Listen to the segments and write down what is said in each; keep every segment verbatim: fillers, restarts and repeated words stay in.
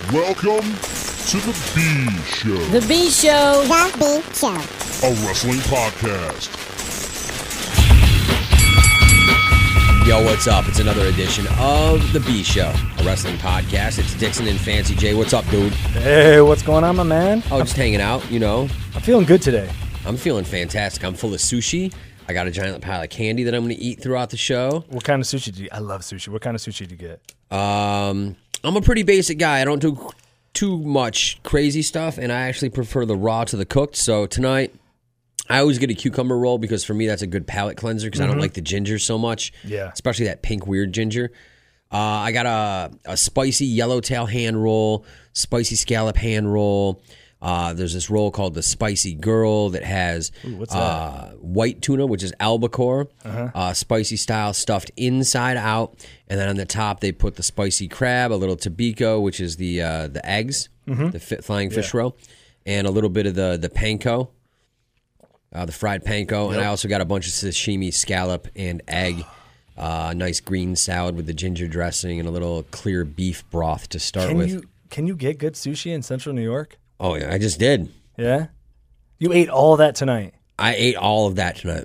Welcome to The B Show. The B Show. The B Show. A wrestling podcast. Yo, what's up? It's another edition of The B Show, a wrestling podcast. It's Dixon and Fancy J. What's up, dude? Hey, what's going on, my man? Oh, just hanging out, you know. I'm feeling good today. I'm feeling fantastic. I'm full of sushi. I got a giant pile of candy that I'm going to eat throughout the show. What kind of sushi do you I love sushi. What kind of sushi do you get? Um, I'm a pretty basic guy. I don't do too much crazy stuff, and I actually prefer the raw to the cooked. So tonight, I always get a cucumber roll because for me that's a good palate cleanser because mm-hmm. I don't like the ginger so much. Yeah. Especially that pink weird ginger. Uh, I got a, a spicy yellowtail hand roll, spicy scallop hand roll. Uh, there's this roll called the Spicy Girl that has Ooh, what's uh, that? white tuna, which is albacore, uh-huh. uh, spicy style stuffed inside out. And then on the top they put the spicy crab, a little tobiko, which is the uh, the eggs, mm-hmm. the fi- flying fish yeah. roll, and a little bit of the, the panko. Uh, the fried panko, yep. And I also got a bunch of sashimi, scallop, and egg. Uh, nice green salad with the ginger dressing and a little clear beef broth to start can with. You, can you get good sushi in Central New York? Oh, yeah, I just did. Yeah? You ate all that tonight? I ate all of that tonight.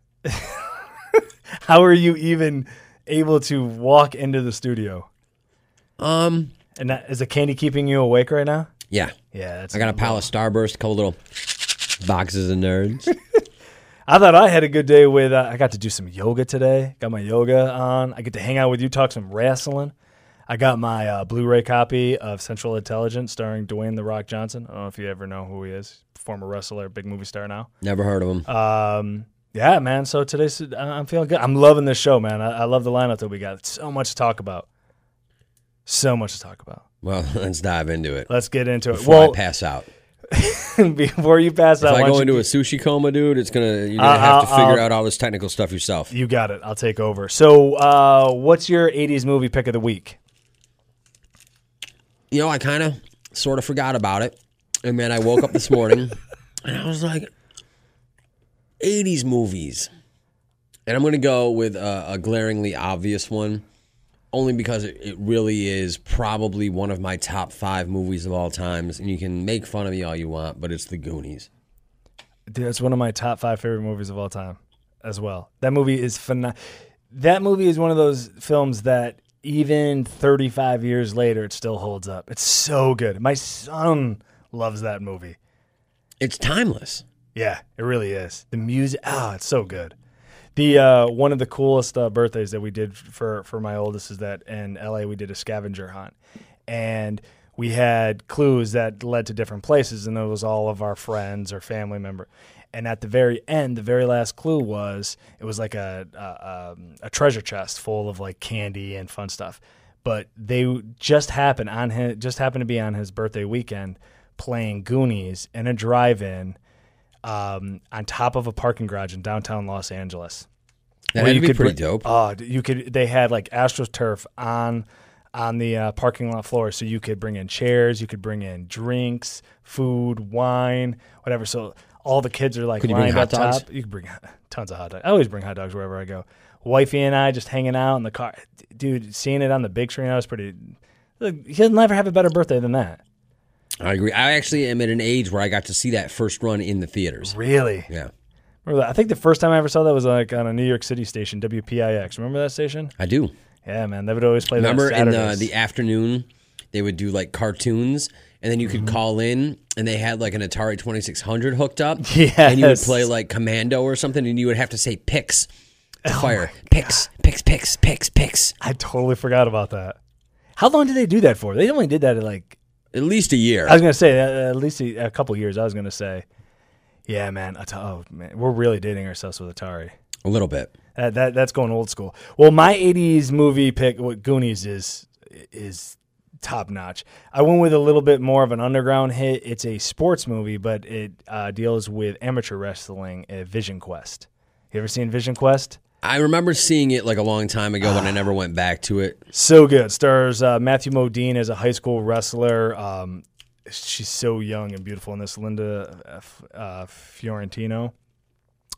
How are you even able to walk into the studio? Um, And that, is the candy keeping you awake right now? Yeah. Yeah, that's I got a pile of Starburst, a couple little boxes of nerds. I thought I had a good day with, uh, I got to do some yoga today. Got my yoga on. I get to hang out with you, talk some wrestling. I got my uh, Blu-ray copy of Central Intelligence starring Dwayne The Rock Johnson. I don't know if you ever know who he is. Former wrestler, big movie star now. Never heard of him. Um, yeah, man. So today's, I'm feeling good. I'm loving this show, man. I, I love the lineup that we got. So much to talk about. So much to talk about. Well, let's dive into it. Let's get into it. Before well, I pass out. Before you pass if out, I go into you, a sushi coma, dude, it's gonna you're gonna uh, have to figure I'll, out all this technical stuff yourself. You got it. I'll take over. So, uh, what's your eighties movie pick of the week? You know, I kind of sort of forgot about it, and then I woke up this morning and I was like, eighties movies, and I'm gonna go with a, a glaringly obvious one. Only because it, it really is probably one of my top five movies of all times, and you can make fun of me all you want, but it's The Goonies. Dude, it's one of my top five favorite movies of all time as well. That movie is phenomenal. That movie is one of those films that even thirty-five years later, it still holds up. It's so good. My son loves that movie. It's timeless. Yeah, it really is. The music, ah, it's so good. The uh, one of the coolest uh, birthdays that we did for, for my oldest is that in L A we did a scavenger hunt, and we had clues that led to different places, and it was all of our friends or family member. And at the very end, the very last clue was it was like a a, um, a treasure chest full of like candy and fun stuff. But they just happened on his, just happened to be on his birthday weekend playing Goonies in a drive-in. Um, on top of a parking garage in downtown Los Angeles. That would be pretty bring, dope. Oh, you could. They had like AstroTurf on on the uh, parking lot floor, so you could bring in chairs, you could bring in drinks, food, wine, whatever. So all the kids are like could you bring lined hot up dogs? top. You could bring tons of hot dogs. I always bring hot dogs wherever I go. Wifey and I just hanging out in the car. Dude, seeing it on the big screen, I was pretty. Look, he'll never have a better birthday than that. I agree. I actually am at an age where I got to see that first run in the theaters. Really? Yeah. Remember that? I think the first time I ever saw that was like on a New York City station, W P I X. Remember that station? I do. Yeah, man. They would always play Remember that on in Saturdays. the, the afternoon, they would do like cartoons, and then you could Mm-hmm. call in, and they had like an Atari twenty-six hundred hooked up. Yes. And you would play like Commando or something, and you would have to say picks to Oh fire. Picks, picks, picks, picks, picks. I totally forgot about that. How long did they do that for? They only did that at like... At least a year. I was going to say, uh, at least a, a couple years, I was going to say. Yeah, man. At- oh, man. We're really dating ourselves with Atari. A little bit. Uh, that That's going old school. Well, my eighties movie pick, what Goonies is, is top notch. I went with a little bit more of an underground hit. It's a sports movie, but it uh, deals with amateur wrestling, uh, Vision Quest. You ever seen Vision Quest? I remember seeing it like a long time ago, but I never went back to it. So good. Stars uh, Matthew Modine as a high school wrestler. Um, she's so young and beautiful in this, Linda uh, Fiorentino.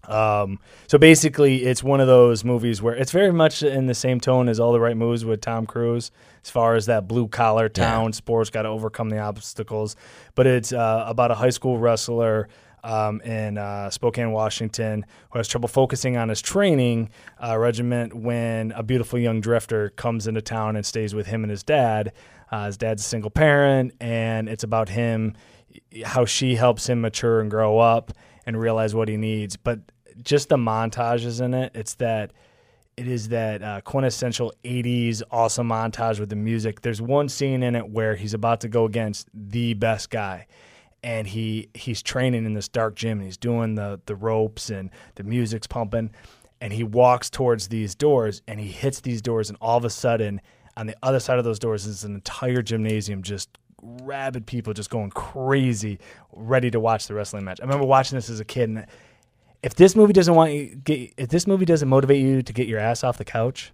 Um, so basically, it's one of those movies where it's very much in the same tone as All the Right Moves with Tom Cruise, as far as that blue collar town, Yeah. sports, got to overcome the obstacles. But it's uh, about a high school wrestler um, in uh, Spokane, Washington, who has trouble focusing on his training uh, regiment when a beautiful young drifter comes into town and stays with him and his dad. Uh, his dad's a single parent, and it's about him, how she helps him mature and grow up and realize what he needs. But just the montages in it, it's that it is that uh, quintessential eighties awesome montage with the music. There's one scene in it where he's about to go against the best guy, and he he's training in this dark gym, and he's doing the the ropes, and the music's pumping, and he walks towards these doors, and he hits these doors, and all of a sudden, on the other side of those doors is an entire gymnasium, just rabid people just going crazy, ready to watch the wrestling match. I remember watching this as a kid, and if this movie doesn't want you, get, if this movie doesn't motivate you to get your ass off the couch,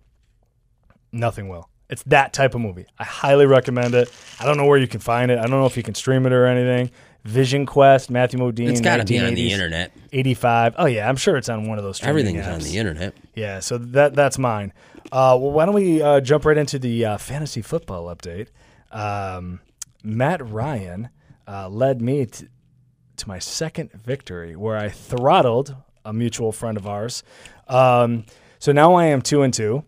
nothing will. It's that type of movie. I highly recommend it. I don't know where you can find it. I don't know if you can stream it or anything. Vision Quest, Matthew Modine. It's got to be on the internet. eighty-five. Oh yeah, I'm sure it's on one of those. streaming Everything's apps. on the internet. Yeah, so that that's mine. Uh, well, why don't we uh, jump right into the uh, fantasy football update? Um, Matt Ryan uh, led me to, to my second victory, where I throttled a mutual friend of ours. Um, so now I am two and two.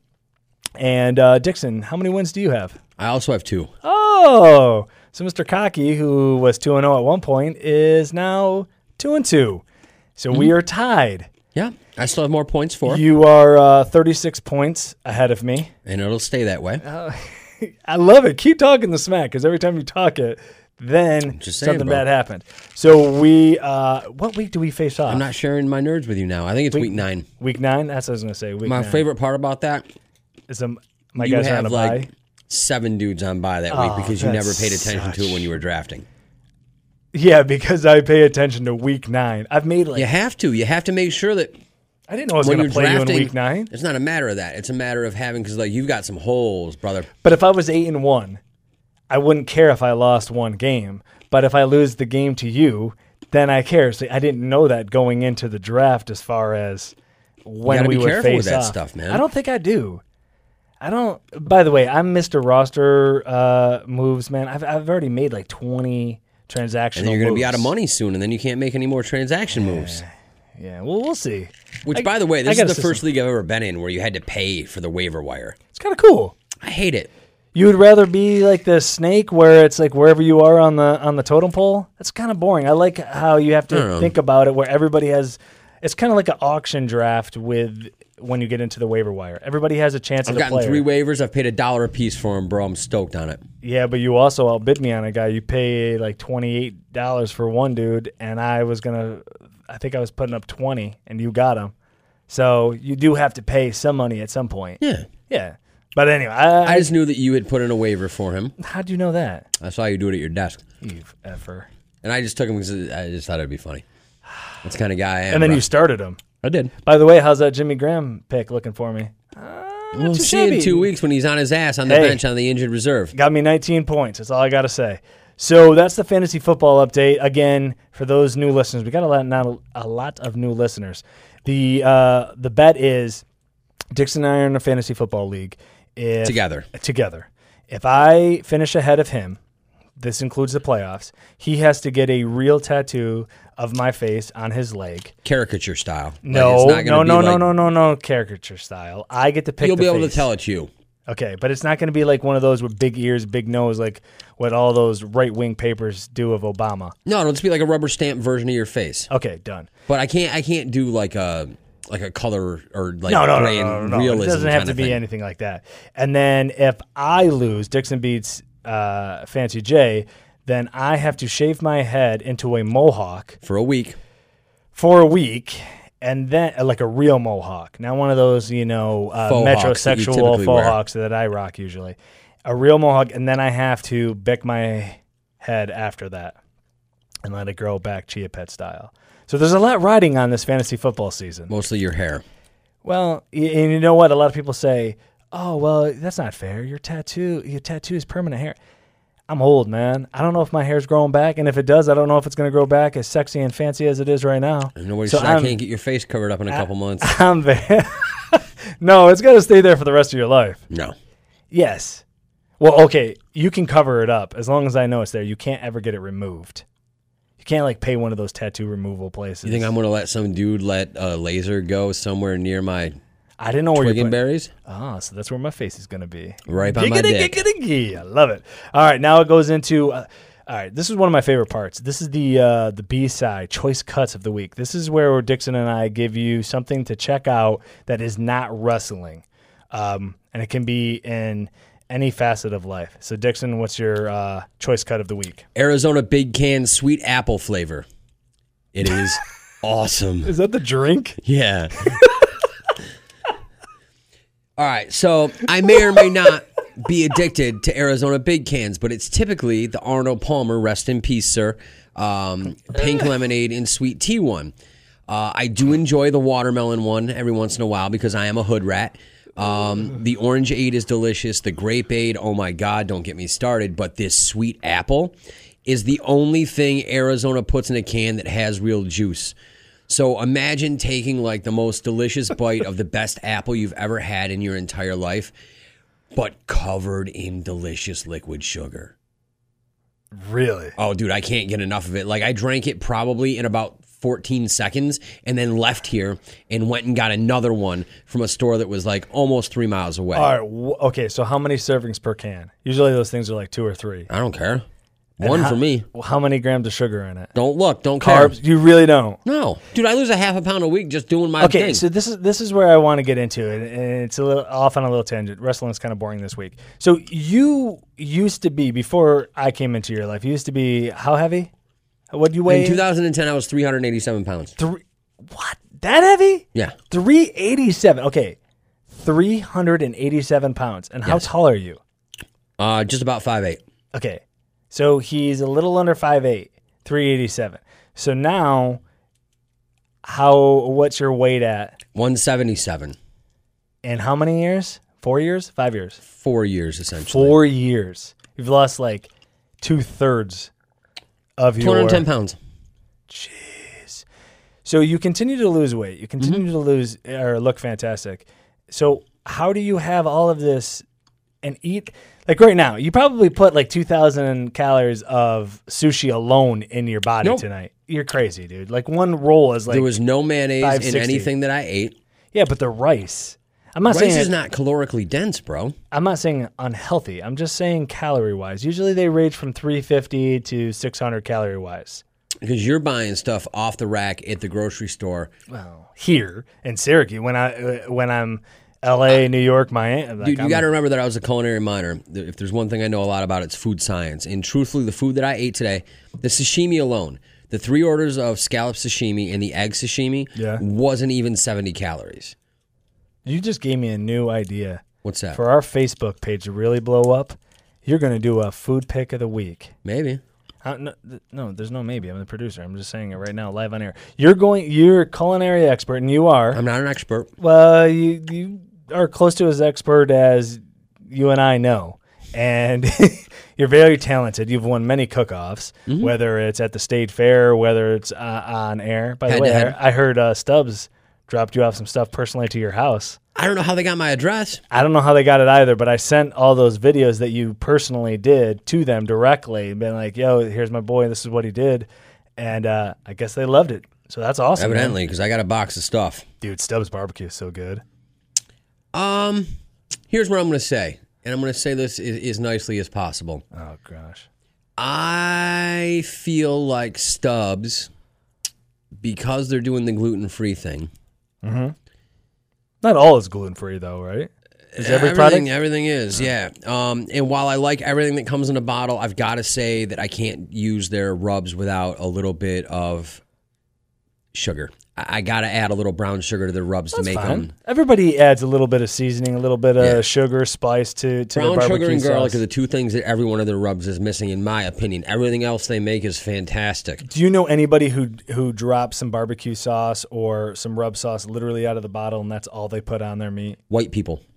And uh, Dixon, how many wins do you have? I also have two. Oh, so Mister Cocky, who was two and zero at one point, is now two and two. So mm-hmm. we are tied. Yeah, I still have more points for. You are uh, thirty-six points ahead of me. And it'll stay that way. Uh, I love it. Keep talking the smack, because every time you talk it, then Just saying, something bro. bad happened. So we, uh, what week do we face off? I'm not sharing my nerds with you now. I think it's week, Week- nine. Week nine? That's what I was going to say. Week My nine. favorite part about that, is um, my you guys are on have a like bye. seven dudes on by that Oh, week because you that's never paid attention to it such- when you were drafting. Yeah, because I pay attention to week nine. I've made like, You have to. You have to make sure that I didn't know I was when going you're to play you in drafting, week nine. it's not a matter of that. It's a matter of having, because like you've got some holes, brother. But if I was eight and one, I wouldn't care if I lost one game. But if I lose the game to you, then I care. So I didn't know that going into the draft as far as when gotta we be would careful face with that off. stuff, man. I don't think I do. I don't. By the way, I'm Mister Roster uh, moves, man. I've I've already made like twenty transactional. And then you're going to be out of moves. money soon, and then you can't make any more transaction moves. Yeah, well, we'll see. Which, I- by the way, I this got is a the first system. league I've ever been in where you had to pay for the waiver wire. It's kind of cool. I hate it. You would rather be like the snake where it's like wherever you are on the on the totem pole? That's kind of boring. I like how you have I don't to know. think about it where everybody has it's kind of like an auction draft with when you get into the waiver wire. Everybody has a chance I've at a gotten player. three waivers. I've paid a dollar a piece for them, bro. I'm stoked on it. Yeah, but you also outbid me on a guy. You pay like twenty-eight dollars for one dude, and I was going to I think I was putting up twenty, and you got him. So you do have to pay some money at some point. Yeah. Yeah. But anyway, I, I just knew that you had put in a waiver for him. how'd you know that? I saw you do it at your desk. You effer. And I just took him because I just thought it'd be funny. That's the kind of guy I am. And then bro. you started him. I did. By the way, how's that Jimmy Graham pick looking for me? Uh, not We'll too see in shabby. two weeks when he's on his ass on the Hey. bench on the injured reserve. Got me nineteen points. That's all I got to say. So that's the fantasy football update. Again, for those new listeners, we got a lot, not a lot of new listeners. The uh, the bet is Dixon and I are in a fantasy football league. If, Together. Together. If I finish ahead of him, this includes the playoffs, he has to get a real tattoo of my face on his leg. Caricature style. Like, No, it's not no, gonna no, be no, like- no, no, no, caricature style. I get to pick You'll the be able face. to tell it's you. Okay, but it's not going to be like one of those with big ears, big nose, like what all those right-wing papers do of Obama. No, it'll just be like a rubber stamp version of your face. Okay, done. But I can't. I can't do like a like a color or like No, no, no, gray no, no, and no. realism. It doesn't have kind to of be thing. anything like that. And then if I lose, Dixon beats uh, Fancy J, then I have to shave my head into a mohawk for a week. for a week, and then uh, like a real mohawk, not one of those, you know, uh, Faux hawks that you metrosexual typically faux wear. hawks that I rock usually. A real mohawk, and then I have to bick my head after that and let it grow back Chia Pet style. So there's a lot riding on this fantasy football season. Mostly your hair. Well, y- and you know what? A lot of people say, "Oh, well, that's not fair. Your tattoo, your tattoo is permanent hair." I'm old, man. I don't know if my hair's growing back, and if it does, I don't know if it's going to grow back as sexy and fancy as it is right now. And nobody So said I I'm- can't get your face covered up in a couple months. I'm very no, it's got to stay there for the rest of your life. No. Yes. Well, okay, you can cover it up as long as I know it's there. You can't ever get it removed. You can't like pay one of those tattoo removal places. You think I'm going to let some dude let a laser go somewhere near my I didn't know where you're twig and putting- berries? Ah, so that's where my face is going to be. Right by my dick. Giggity, I love it. All right, now it goes into. Uh, all right, this is one of my favorite parts. This is the uh, the B side, choice cuts of the week. This is where Dixon and I give you something to check out that is not wrestling, um, and it can be in any facet of life. So, Dixon, what's your uh, choice cut of the week? Arizona Big Can sweet apple flavor. It is awesome. Is that the drink? Yeah. All right, so I may or may not be addicted to Arizona Big Cans, but it's typically the Arnold Palmer, rest in peace, sir, um, pink lemonade and sweet tea one. Uh, I do enjoy the watermelon one every once in a while because I am a hood rat. Um, the orangeade is delicious. The grapeade, oh my God, don't get me started. But this sweet apple is the only thing Arizona puts in a can that has real juice. So imagine taking like the most delicious bite of the best apple you've ever had in your entire life, but covered in delicious liquid sugar. Really? Oh, dude, I can't get enough of it. Like I drank it probably in about fourteen seconds and then left here and went and got another one from a store that was like almost three miles away. All right. W- okay, so how many servings per can? Usually those things are like two or three. I don't care. One how, for me. How many grams of sugar in it? Don't look. Don't care. Carbs? You really don't. No. Dude, I lose a half a pound a week just doing my Okay, thing. so this is this is where I want to get into it, and it's a little off on a little tangent. Wrestling's kind of boring this week. So you used to be, before I came into your life, you used to be how heavy? What do you weigh? In two thousand ten, I was three hundred eighty-seven pounds. Three, what? That heavy? Yeah. three eighty-seven. Okay, three hundred eighty-seven pounds. And how Yes. tall are you? Uh, just about five eight. Okay, so he's a little under five eight, three eighty-seven. So now, how? What's your weight at? one seventy-seven. In how many years? Four years? Five years? Four years, essentially. Four years. You've lost like two thirds of your. two hundred ten pounds. Jeez. So you continue to lose weight. You continue Mm-hmm. to lose or look fantastic. So how do you have all of this and eat? Like right now, you probably put like two thousand calories of sushi alone in your body Nope. tonight. You're crazy, dude. Like one roll is like. There was no mayonnaise five in sixty. anything that I ate. Yeah, but the rice. I'm not Rice saying is it- not calorically dense, bro. I'm not saying unhealthy. I'm just saying calorie wise. Usually they range from three fifty to six hundred calorie wise. Because you're buying stuff off the rack at the grocery store. Well, here in Syracuse, when I uh, when I'm L A, New York, Miami, like Dude, you I'm- got to remember that I was a culinary minor. If there's one thing I know a lot about, it's food science. And truthfully, the food that I ate today, the sashimi alone, the three orders of scallop sashimi and the egg sashimi Yeah. wasn't even seventy calories. You just gave me a new idea What's that? for our Facebook page to really blow up. You're going to do a food pick of the week. Maybe. Uh, no, th- no, there's no maybe. I'm the producer. I'm just saying it right now, live on air. You're going. You're a culinary expert, and you are. I'm not an expert. Well, you you are close to as expert as you and I know, and you're very talented. You've won many cook-offs, Mm-hmm. whether it's at the state fair, whether it's uh, on air. By the Head to way, head. I, I heard uh, Stubbs dropped you off some stuff personally to your house. I don't know how they got my address. I don't know how they got it either, but I sent all those videos that you personally did to them directly and been like, yo, here's my boy. This is what he did. And uh, I guess they loved it. So that's awesome. man. Evidently, because I got a box of stuff. Dude, Stubbs barbecue is so good. Um, here's what I'm going to say. And I'm going to say this as, as nicely as possible. Oh, gosh. I feel like Stubbs, because they're doing the gluten-free thing. Not all is gluten-free, though, right? Is every everything, product? everything is, yeah. Um, and while I like everything that comes in a bottle, I've got to say that I can't use their rubs without a little bit of sugar. I, I got to add a little brown sugar to the rubs That's to make fine. them. Everybody adds a little bit of seasoning, a little bit of Yeah. sugar, spice to, to Brown their barbecue sugar and garlic sauce. are the two things that every one of their rubs is missing, in my opinion. Everything else they make is fantastic. Do you know anybody who who drops some barbecue sauce or some rub sauce literally out of the bottle, and that's all they put on their meat? White people.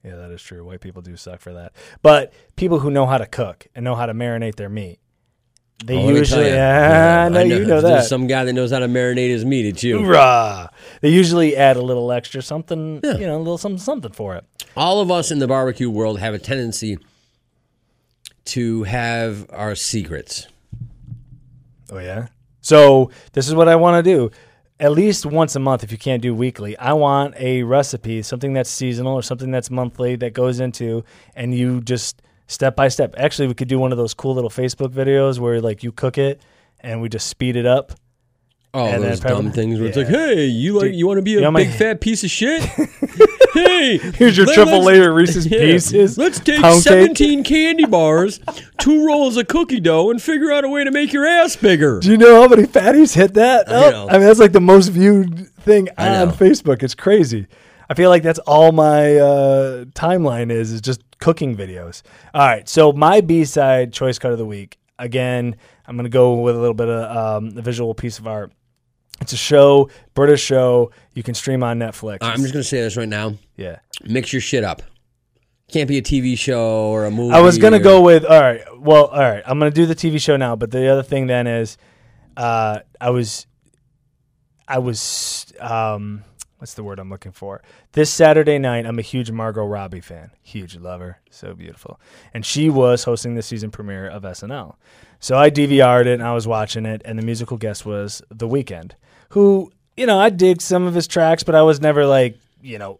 Yeah, that is true. White people do suck for that. But people who know how to cook and know how to marinate their meat, they Oh, let me tell usually, ya. yeah, I know, I you know if there's that. some guy that knows how to marinate his meat. It's you. Hoorah. They usually add a little extra something, Yeah. you know, a little something, something for it. All of us in the barbecue world have a tendency to have our secrets. Oh, yeah? So this is what I want to do. At least once a month, if you can't do weekly, I want a recipe, something that's seasonal or something that's monthly that goes into, and you just step by step. Actually, we could do one of those cool little Facebook videos where like you cook it and we just speed it up. Oh, And those then probably- dumb things where it's like, yeah. hey, you like Dude, you want to be you a know my- big fat piece of shit? Hey, Here's your let- triple let's- layer Reese's yeah, Pieces. Let's take pound cake. seventeen candy bars, two rolls of cookie dough, and figure out a way to make your ass bigger. Do you know how many fatties hit that? I Oh, know. I mean, that's like the most viewed thing I on know. Facebook. It's crazy. I feel like that's all my uh, timeline is, is just cooking videos. All right, so my B-side choice cut of the week. Again, I'm going to go with a little bit of um, a visual piece of art. It's a show, British show. You can stream on Netflix. I'm just going to say this right now. yeah. Mix your shit up. Can't be a T V show or a movie. I was going to or- go with, all right, well, all right, I'm going to do the T V show now, but the other thing then is uh, I was, I was, um, what's the word I'm looking for? This Saturday night, I'm a huge Margot Robbie fan. Huge lover. So beautiful. And she was hosting the season premiere of S N L. So I D V R'd it and I was watching it, and the musical guest was The Weeknd, who, you know, I dig some of his tracks, but I was never like, you know,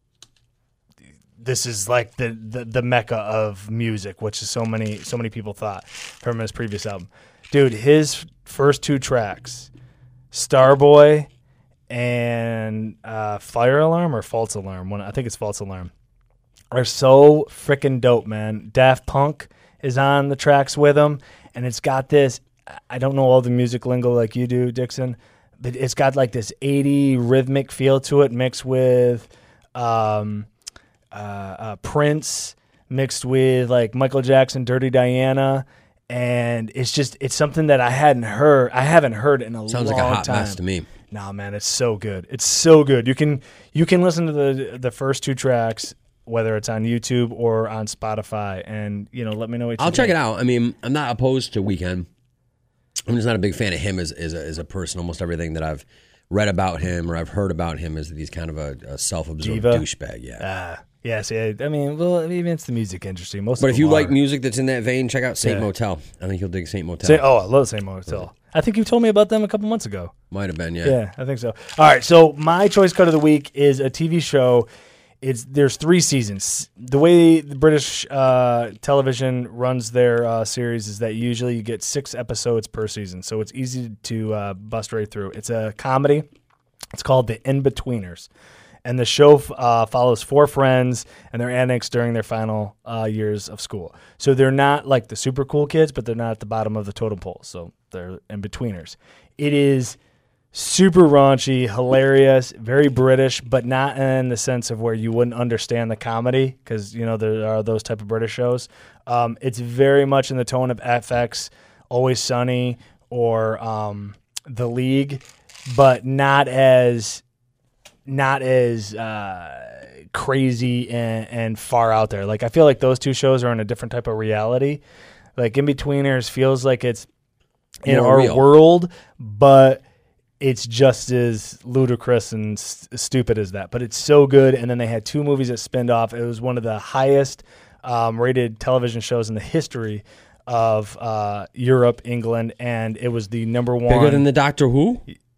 this is like the, the, the mecca of music, which is so many so many people thought from his previous album. Dude, his first two tracks, Starboy and uh, Fire Alarm or False Alarm, one I think it's False Alarm, are so freaking dope, man. Daft Punk is on the tracks with him, and it's got this, I don't know all the music lingo like you do, Dixon, but it's got like this eighty rhythmic feel to it mixed with um, uh, uh, Prince, mixed with like Michael Jackson, Dirty Diana, and it's just, it's something that I hadn't heard, I haven't heard in a Sounds long like a hot time. mess to me. Nah, man, it's so good. It's so good. You can you can listen to the the first two tracks, whether it's on YouTube or on Spotify, and you know, let me know what you I'll check think. it out. I mean, I'm not opposed to Weeknd. I'm just not a big fan of him as, as, a, as a person. Almost everything that I've read about him or I've heard about him is that he's kind of a, a self-absorbed Diva? douchebag. Yeah. Ah, yes, yeah. I mean, well, even it's the music industry. Most, But of if you them like are. music that's in that vein, check out Saint Yeah. Motel. I think you'll dig Saint Motel. Say, oh, I love Saint Motel. I think you told me about them a couple months ago. Might have been, yeah. Yeah, I think so. All right, so my choice cut of the week is a T V show. It's there's three seasons. The way the British uh, television runs their uh, series is that usually you get six episodes per season, so it's easy to uh, bust right through. It's a comedy. It's called The In-Betweeners, and the show uh, follows four friends and their antics during their final uh, years of school. So they're not like the super cool kids, but they're not at the bottom of the totem pole. So they're in-betweeners. It is super raunchy, hilarious, very British, but not in the sense of where you wouldn't understand the comedy because, you know, there are those type of British shows. Um, it's very much in the tone of F X, Always Sunny, or um, The League, but not as not as uh, crazy and, and far out there. Like, I feel like those two shows are in a different type of reality. Like, In-Betweeners feels like it's in More our real. world, but it's just as ludicrous and s- stupid as that. But it's so good. And then they had two movies that spinned off. It was one of the highest um, rated television shows in the history of uh, Europe, England, and it was the number one. Bigger than the Doctor Who?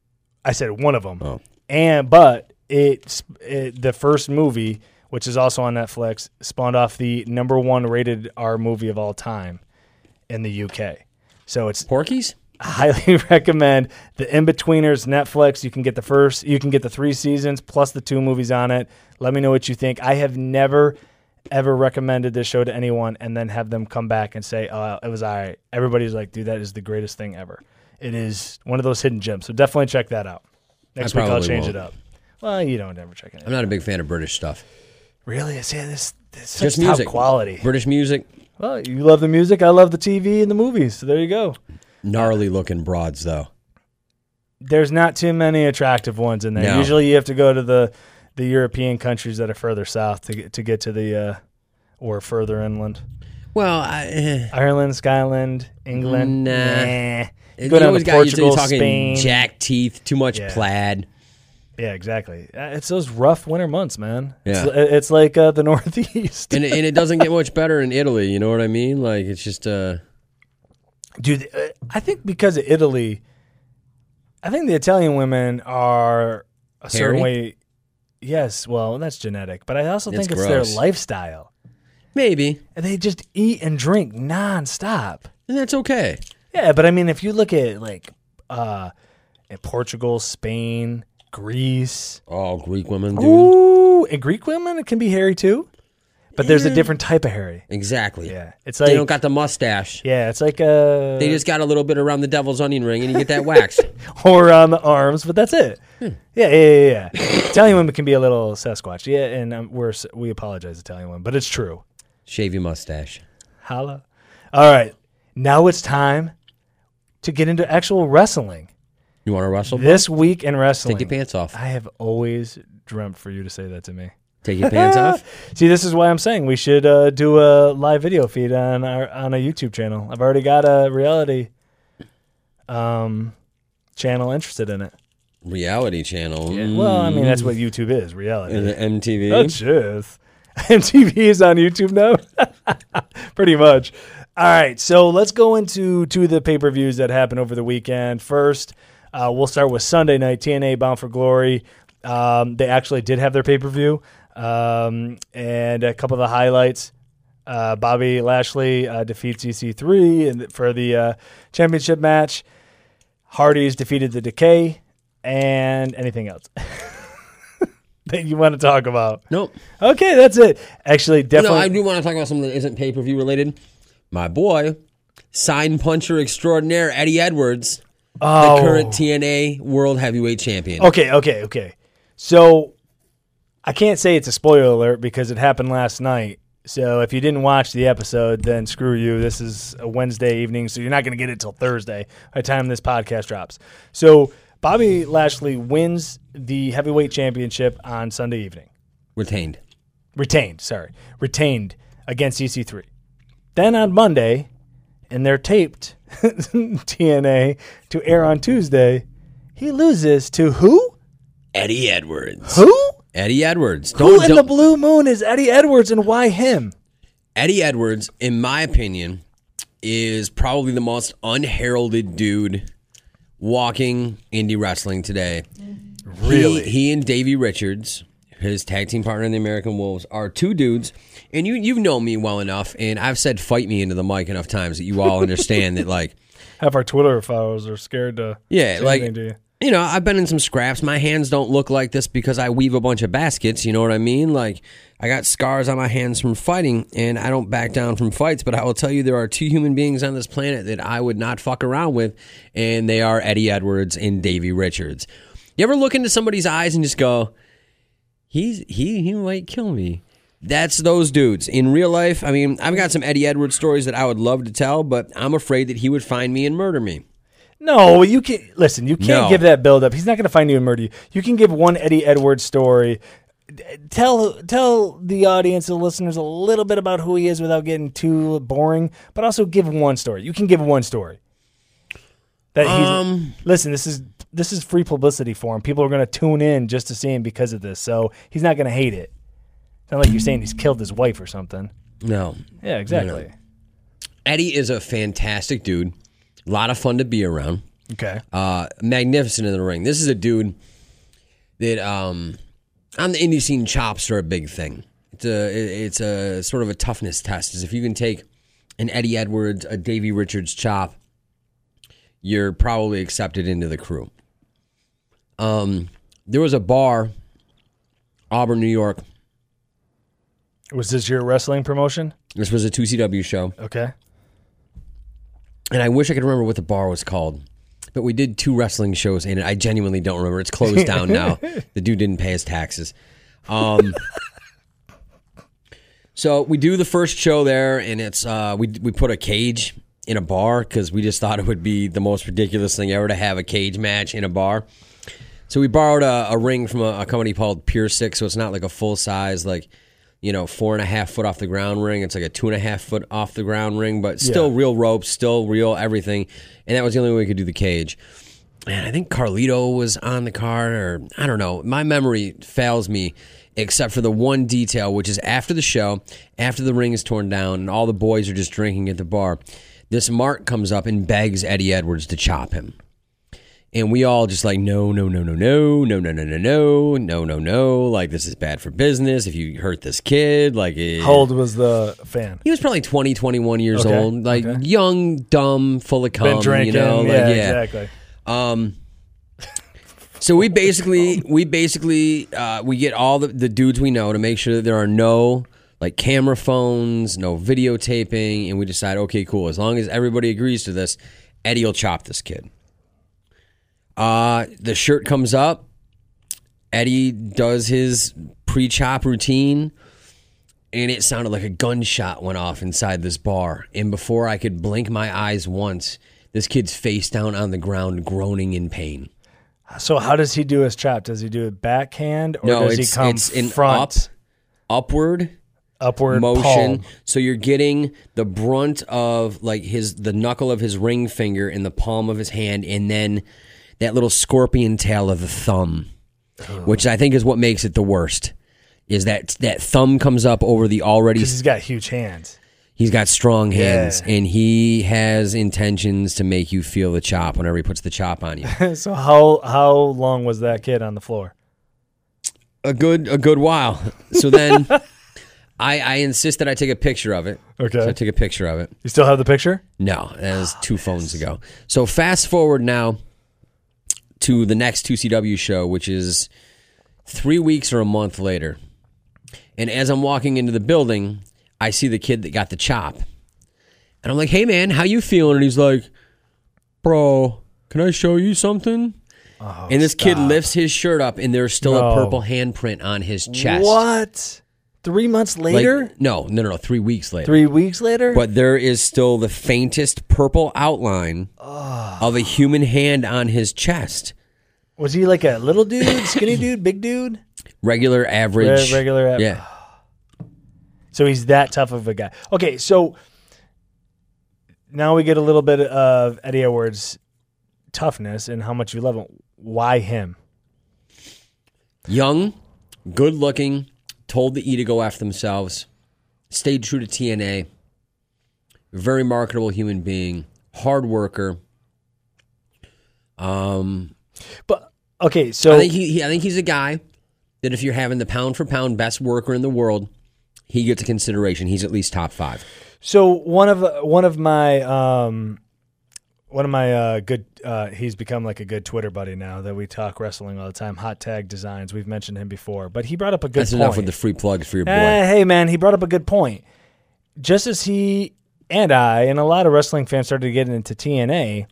I said one of them. Oh. And but it, it the first movie, which is also on Netflix, spawned off the number one rated R movie of all time in the U K. So it's Porky's? I highly recommend the In-Betweeners Netflix. You can get the first, you can get the three seasons plus the two movies on it. Let me know what you think. I have never ever recommended this show to anyone and then have them come back and say, "Oh, it was all right." Everybody's like, "Dude, that is the greatest thing ever." It is one of those hidden gems. So definitely check that out. Next I week I'll probably change won't. it up. Well, you don't ever check it. I'm not a big fan of British stuff. Really? It's, yeah, this, this is such Just top music. quality. British music, Well, you love the music. I love the T V and the movies. So there you go. gnarly looking broads, though. There's not too many attractive ones in there. No. Usually you have to go to the the European countries that are further south to get, to get to the uh, or further inland. Well, I, eh. Ireland, Scotland, England. Nah. Nah. You Go down always to got Portugal, you're talking Spain. jack teeth, too much Yeah. plaid. Yeah, exactly. Uh, It's those rough winter months, man. Yeah. It's, it's like uh, the Northeast. And, it- and it doesn't get much better in Italy, you know what I mean? Like, it's just, uh, Dude, uh, I think because of Italy, I think the Italian women are a certain Hairy? way. Yes, well, that's genetic, but I also It's think it's gross. their lifestyle. maybe. And they just eat and drink nonstop. And that's okay. Yeah, but I mean, if you look at like uh, at Portugal, Spain, Greece, Oh, Greek women, dude. ooh, and Greek women, it can be hairy too. But there's a Yeah. different type of hairy. Exactly. Yeah, it's They like don't got the mustache. yeah, it's like a They just got a little bit around the devil's onion ring, and you get that wax. or on the arms, but that's it. Hmm. Yeah, yeah, yeah. yeah. Italian women can be a little Sasquatch. Yeah, and um, we're we apologize, Italian women, but it's true. Shave your mustache. Holla. All right, now it's time to get into actual wrestling. You want to wrestle? bro? This week in wrestling, Take your pants off. I have always dreamt for you to say that to me. Take your pants off. See, this is why I'm saying we should uh, do a live video feed on our on a YouTube channel. I've already got a reality um, channel interested in it. Reality channel. Mm. Well, I mean that's what YouTube is, reality. And the M T V. That's just M T V is on YouTube now. Pretty much. All right, so let's go into two of the pay-per-views that happened over the weekend. First, uh, we'll start with Sunday night, T N A Bound for Glory. Um, they actually did have their pay-per-view. Um, and a couple of the highlights. Uh, Bobby Lashley uh, defeats E C three in the, for the uh, championship match. Hardy's defeated the Decay. And anything else that you want to talk about? Nope. Okay, that's it. Actually, No, definitely. I do want to talk about something that isn't pay per view related. My boy, sign puncher extraordinaire Eddie Edwards, oh. the current T N A World Heavyweight Champion. Okay, okay, okay. So I can't say it's a spoiler alert because it happened last night. So if you didn't watch the episode, then screw you. This is a Wednesday evening, so you're not going to get it till Thursday by the time this podcast drops. So Bobby Lashley wins the heavyweight championship on Sunday evening. Retained. Retained, sorry. Retained against E C three. Then on Monday, and they're taped T N A to air on Tuesday, he loses to who? Eddie Edwards. Who? Eddie Edwards. Who Don't, in the don't, blue moon is Eddie Edwards and why him? Eddie Edwards, in my opinion, is probably the most unheralded dude walking indie wrestling today. Really? He, he and Davey Richards, his tag team partner in the American Wolves, are two dudes. And you you know me well enough, and I've said fight me into the mic enough times that you all understand that, like, Half our Twitter followers are scared to yeah, say like, anything to you. you know, I've been in some scraps. My hands don't look like this because I weave a bunch of baskets. You know what I mean? Like, I got scars on my hands from fighting, and I don't back down from fights. But I will tell you, there are two human beings on this planet that I would not fuck around with, and they are Eddie Edwards and Davey Richards. You ever look into somebody's eyes and just go, he's he he might kill me? That's those dudes. In real life, I mean, I've got some Eddie Edwards stories that I would love to tell, but I'm afraid that he would find me and murder me. No, you can listen. You can't No. give that build up. He's not going to find you and murder you. You can give one Eddie Edwards story. D- Tell tell the audience, the listeners, a little bit about who he is without getting too boring. But also give one story. You can give one story. That he's Um, listen. This is this is free publicity for him. People are going to tune in just to see him because of this. So he's not going to hate it. It's not like you're saying he's killed his wife or something. No. Yeah, exactly. Eddie is a fantastic dude. A lot of fun to be around. Okay. Uh, magnificent in the ring. This is a dude that um, on the indie scene, chops are a big thing. It's a it's a sort of a toughness test. Is if you can take an Eddie Edwards, a Davey Richards chop, you're probably accepted into the crew. Um, there was a bar, Auburn, New York. Was this your wrestling promotion? This was a two C W show. Okay. And I wish I could remember what the bar was called. But we did two wrestling shows in it. I genuinely don't remember. It's closed down now. The dude didn't pay his taxes. Um, so we do the first show there, and it's uh, we we put a cage in a bar because we just thought it would be the most ridiculous thing ever to have a cage match in a bar. So we borrowed a, a ring from a, a company called Pier Six, so it's not like a full size, like, you know, four and a half foot off the ground ring. It's like a two and a half foot off the ground ring, but still yeah. real ropes, still real everything. And that was the only way we could do the cage. And I think Carlito was on the card, or I don't know. My memory fails me, except for the one detail, which is after the show, after the ring is torn down, and all the boys are just drinking at the bar. This Mark comes up and begs Eddie Edwards to chop him. And we all just like, no, no, no, no, no, no, no, no, no, no, no, no, no. Like, this is bad for business. If you hurt this kid, like... It, How old was the fan? He was probably twenty, twenty-one years okay. old. Like, okay. young, dumb, full of cum. Been drinking. You know? Like, yeah, yeah, exactly. Um... So we basically, we basically, uh, we get all the, the dudes we know to make sure that there are no, like, camera phones, no videotaping, and we decide, okay, cool. As long as everybody agrees to this, Eddie will chop this kid. Uh, the shirt comes up. Eddie does his pre-chop routine, and it sounded like a gunshot went off inside this bar. And before I could blink my eyes once, this kid's face down on the ground, groaning in pain. So how does he do his chop? Does he do it backhand, or no, does it's, he come it's in front? Up, upward, upward motion. palm. So you're getting the brunt of like his the knuckle of his ring finger in the palm of his hand, and then that little scorpion tail of the thumb, oh. which I think is what makes it the worst. Is that that thumb comes up over the already? Because he's got huge hands. He's got strong hands, yeah. and he has intentions to make you feel the chop whenever he puts the chop on you. So how how long was that kid on the floor? A good a good while. So then I, I insist that I take a picture of it. Okay. So I take a picture of it. You still have the picture? No, that was two phones ago. So fast forward now to the next two C W show, which is three weeks or a month later. And as I'm walking into the building, I see the kid that got the chop. And I'm like, hey, man, how you feeling? And he's like, bro, can I show you something? Oh, and this stop. kid lifts his shirt up, and there's still no. a purple handprint on his chest. What? Three months later? Like, no, no, no, no, three weeks later. Three weeks later? But there is still the faintest purple outline oh. of a human hand on his chest. Was he like a little dude, skinny dude, big dude? Regular, average. Re- regular, average. Yeah. So he's that tough of a guy. Okay, so now we get a little bit of Eddie Edwards' toughness and how much you love him. Why him? Young, good looking, told the E to go after themselves, stayed true to T N A, very marketable human being, hard worker. Um, but okay, so I think he, he I think he's a guy that if you're having the pound for pound best worker in the world, he gets a consideration. He's at least top five. So one of one of my um, one of my uh, good uh, he's become like a good Twitter buddy now that we talk wrestling all the time. Hot Tag Designs. We've mentioned him before, but he brought up a good That's point. enough with the free plugs for your boy. Uh, hey man, he brought up a good point. Just as he and I and a lot of wrestling fans started getting into T N A,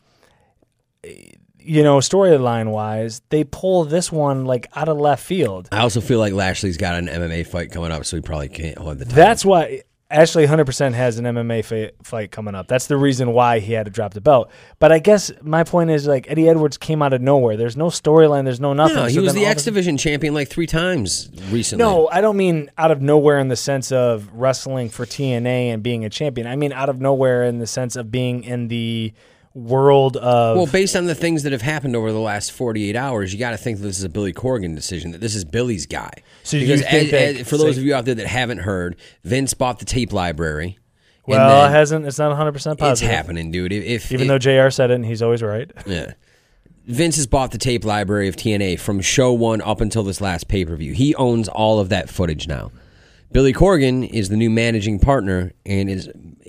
you know, storyline wise, they pull this one like out of left field. I also feel like Lashley's got an M M A fight coming up, so he probably can't hold the title. That's why Ashley one hundred percent has an M M A fa- fight coming up. That's the reason why he had to drop the belt. But I guess my point is, like, Eddie Edwards came out of nowhere. There's no storyline. There's no nothing. No, he so was the all X Division champion like three times recently. No, I don't mean out of nowhere in the sense of wrestling for T N A and being a champion. I mean out of nowhere in the sense of being in the world of... Well, based on the things that have happened over the last forty-eight hours, you got to think that this is a Billy Corgan decision, that this is Billy's guy. So because you think as, that, as, for those of you out there that haven't heard, Vince bought the tape library. Well, it hasn't. It's not one hundred percent positive. It's happening, dude. If, Even if, though J R said it, and he's always right. Yeah. Vince has bought the tape library of T N A from show one up until this last pay-per-view. He owns all of that footage now. Billy Corgan is the new managing partner, and is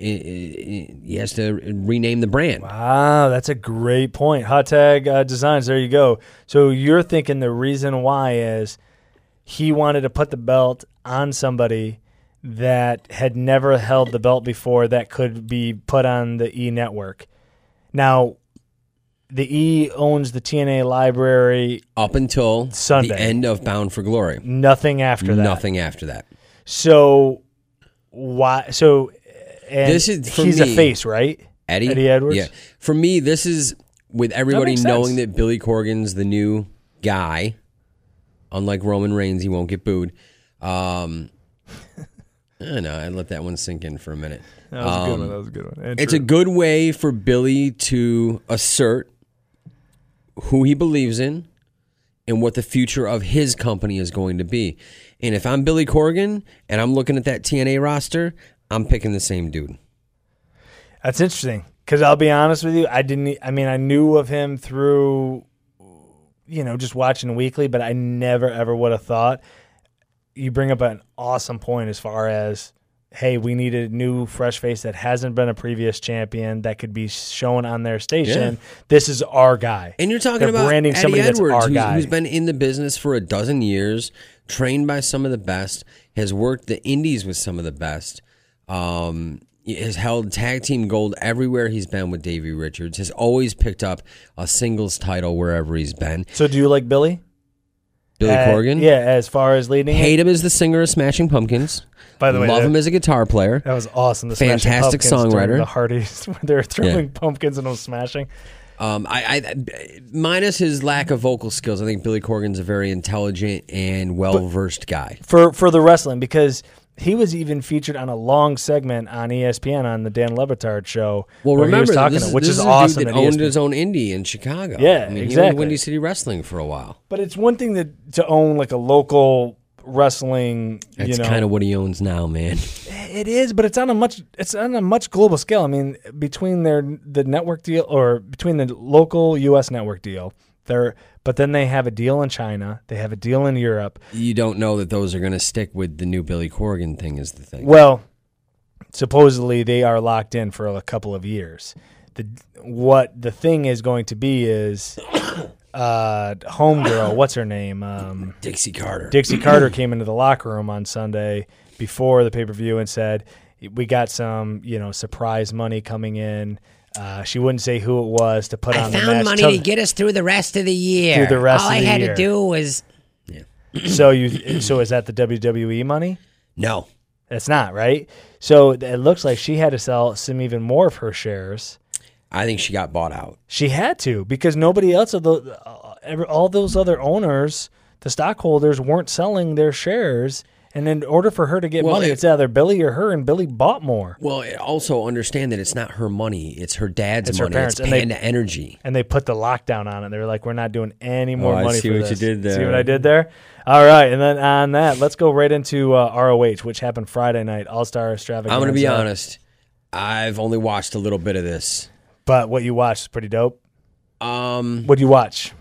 he has to rename the brand. Wow, that's a great point. Hot Tag uh, Designs, there you go. So you're thinking the reason why is he wanted to put the belt on somebody that had never held the belt before that could be put on the E network. Now, the E owns the T N A library up until Sunday. The end of Bound for Glory. Nothing after that. Nothing after that. So why? So and this is for he's me, a face, right? Eddie, Eddie Edwards. Yeah. For me, this is with everybody That makes knowing sense. that Billy Corgan's the new guy. Unlike Roman Reigns, he won't get booed. Um, I don't know. I let that one sink in for a minute. That was um, a good one. That was a good one. And it's true. a good way for Billy to assert who he believes in and what the future of his company is going to be. And if I'm Billy Corgan and I'm looking at that T N A roster, I'm picking the same dude. That's interesting because I'll be honest with you. I didn't. I mean, I knew of him through, you know, just watching weekly, but I never ever would have thought. You bring up an awesome point as far as, hey, we need a new fresh face that hasn't been a previous champion that could be shown on their station. Yeah. This is our guy. And you're talking They're about branding Eddie somebody Edwards, that's our who's, guy. who's been in the business for a dozen years, trained by some of the best, has worked the indies with some of the best, um, has held tag team gold everywhere he's been with Davey Richards, has always picked up a singles title wherever he's been. So do you like Billy? Billy uh, Corgan? Yeah, as far as leading Hate it? him as the singer of Smashing Pumpkins. By the way, love that, him as a guitar player. That was awesome. The Fantastic Smashing Pumpkins songwriter. during the Hardys, when they were throwing Yeah. pumpkins and them smashing. Um, I, I, minus his lack of vocal skills, I think Billy Corgan's a very intelligent and well-versed guy. For for the wrestling, because he was even featured on a long segment on E S P N on the Dan Le Batard show. Well, where he remember, was talking this to, is, which this is is awesome. a dude that at owned E S P N. his own indie in Chicago. Yeah, I mean, He exactly. owned Windy City Wrestling for a while. But it's one thing that to own like a local wrestling. That's you know, kind of what he owns now, man. It is, but it's on a much it's on a much global scale. I mean, between their the network deal or between the local U S network deal, they're but then they have a deal in China, they have a deal in Europe. You don't know that those are going to stick with the new Billy Corgan thing is the thing. Well, supposedly they are locked in for a couple of years. The what the thing is going to be is uh, homegirl, what's her name? Um, Dixie Carter. Dixie Carter came into the locker room on Sunday before the pay-per-view and said, we got some, you know, surprise money coming in. Uh, she wouldn't say who it was to put I on the match. found money Tell- to get us through the rest of the year. Through the rest All of I the had year. to do was So you, so is that the W W E money? No. It's not, right? So it looks like she had to sell some even more of her shares. I think she got bought out. She had to because nobody else of the uh, every, all those other owners, the stockholders weren't selling their shares. And in order for her to get Well, money, it- it's either Billy or her, and Billy bought more. Well, also understand that it's not her money. It's her dad's It's her money. parents, It's and they- Panda Energy. And they put the lockdown on it. They were like, "We're not doing any more Oh, I money see for what you this." did there. See what I did there? All right, and then on that, let's go right into uh, R O H, which happened Friday night, All Star Extravaganza. I'm going to be honest. I've only watched a little bit of this. but what you watched is pretty dope. Um, What do you watch?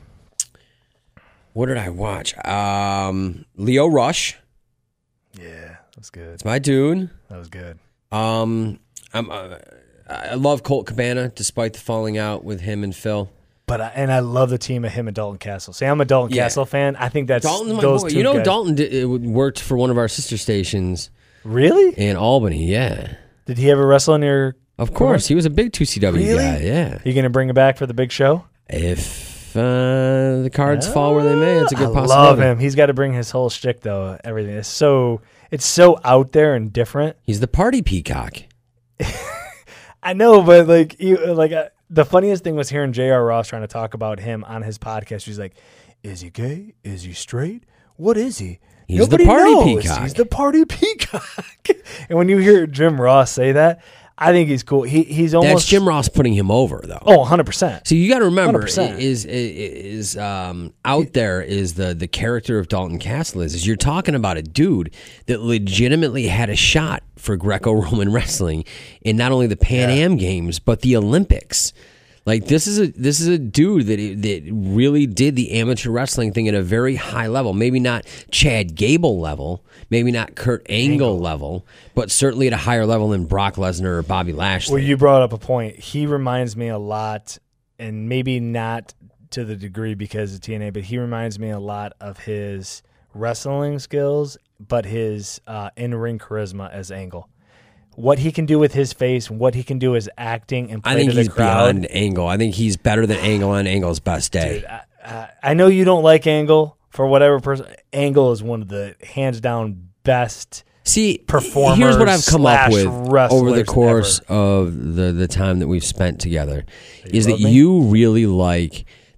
what did I watch? Um, Leo Rush. Yeah, that was good. It's my dude. That was good. Um, I'm, uh, I love Colt Cabana, despite the falling out with him and Phil. But I, and I love the team of him and Dalton Castle. See, I'm a Dalton Yeah. Castle fan. I think that's Dalton's my those boy. two You know, guys. Dalton did, it worked for one of our sister stations Really? in Albany. Yeah, Did he ever wrestle in your? of course. He was a big two C W Really? guy. Yeah. You gonna bring him back for the big show? If uh, the cards fall where they may, it's a good I possibility. love him. He's got to bring his whole shtick though. Everything is so it's so out there and different. He's the party peacock. I know, but like you, like uh, the funniest thing was hearing J R. Ross trying to talk about him on his podcast. He's like, "Is he gay? Is he straight? What is he?" He's the Nobody party knows. peacock. He's the party peacock. And when you hear Jim Ross say that, I think he's cool. He he's almost That's Jim Ross putting him over, though. Oh, one hundred percent. So you got to remember, one hundred percent. is is um, out there is the the character of Dalton Castle is, is you're talking about a dude that legitimately had a shot for Greco-Roman wrestling in not only the Pan Am Games but the Olympics. Like this is a this is a dude that that really did the amateur wrestling thing at a very high level. Maybe not Chad Gable level, maybe not Kurt Angle, level, but certainly at a higher level than Brock Lesnar or Bobby Lashley. Well, you brought up a point. He reminds me a lot, and maybe not to the degree because of T N A, but he reminds me a lot of his wrestling skills, but his uh, in-ring charisma as Angle. What he can do with his face, what he can do as acting and play I think to the he's crowd. beyond Angle. I think he's better than Angle on Angle's best day. Dude, I, I, I know you don't like Angle for whatever person. Angle is one of the hands down best. See, performers here's what I've come up slash with over the wrestlers course of the, the time that we've spent together is love that me? you really like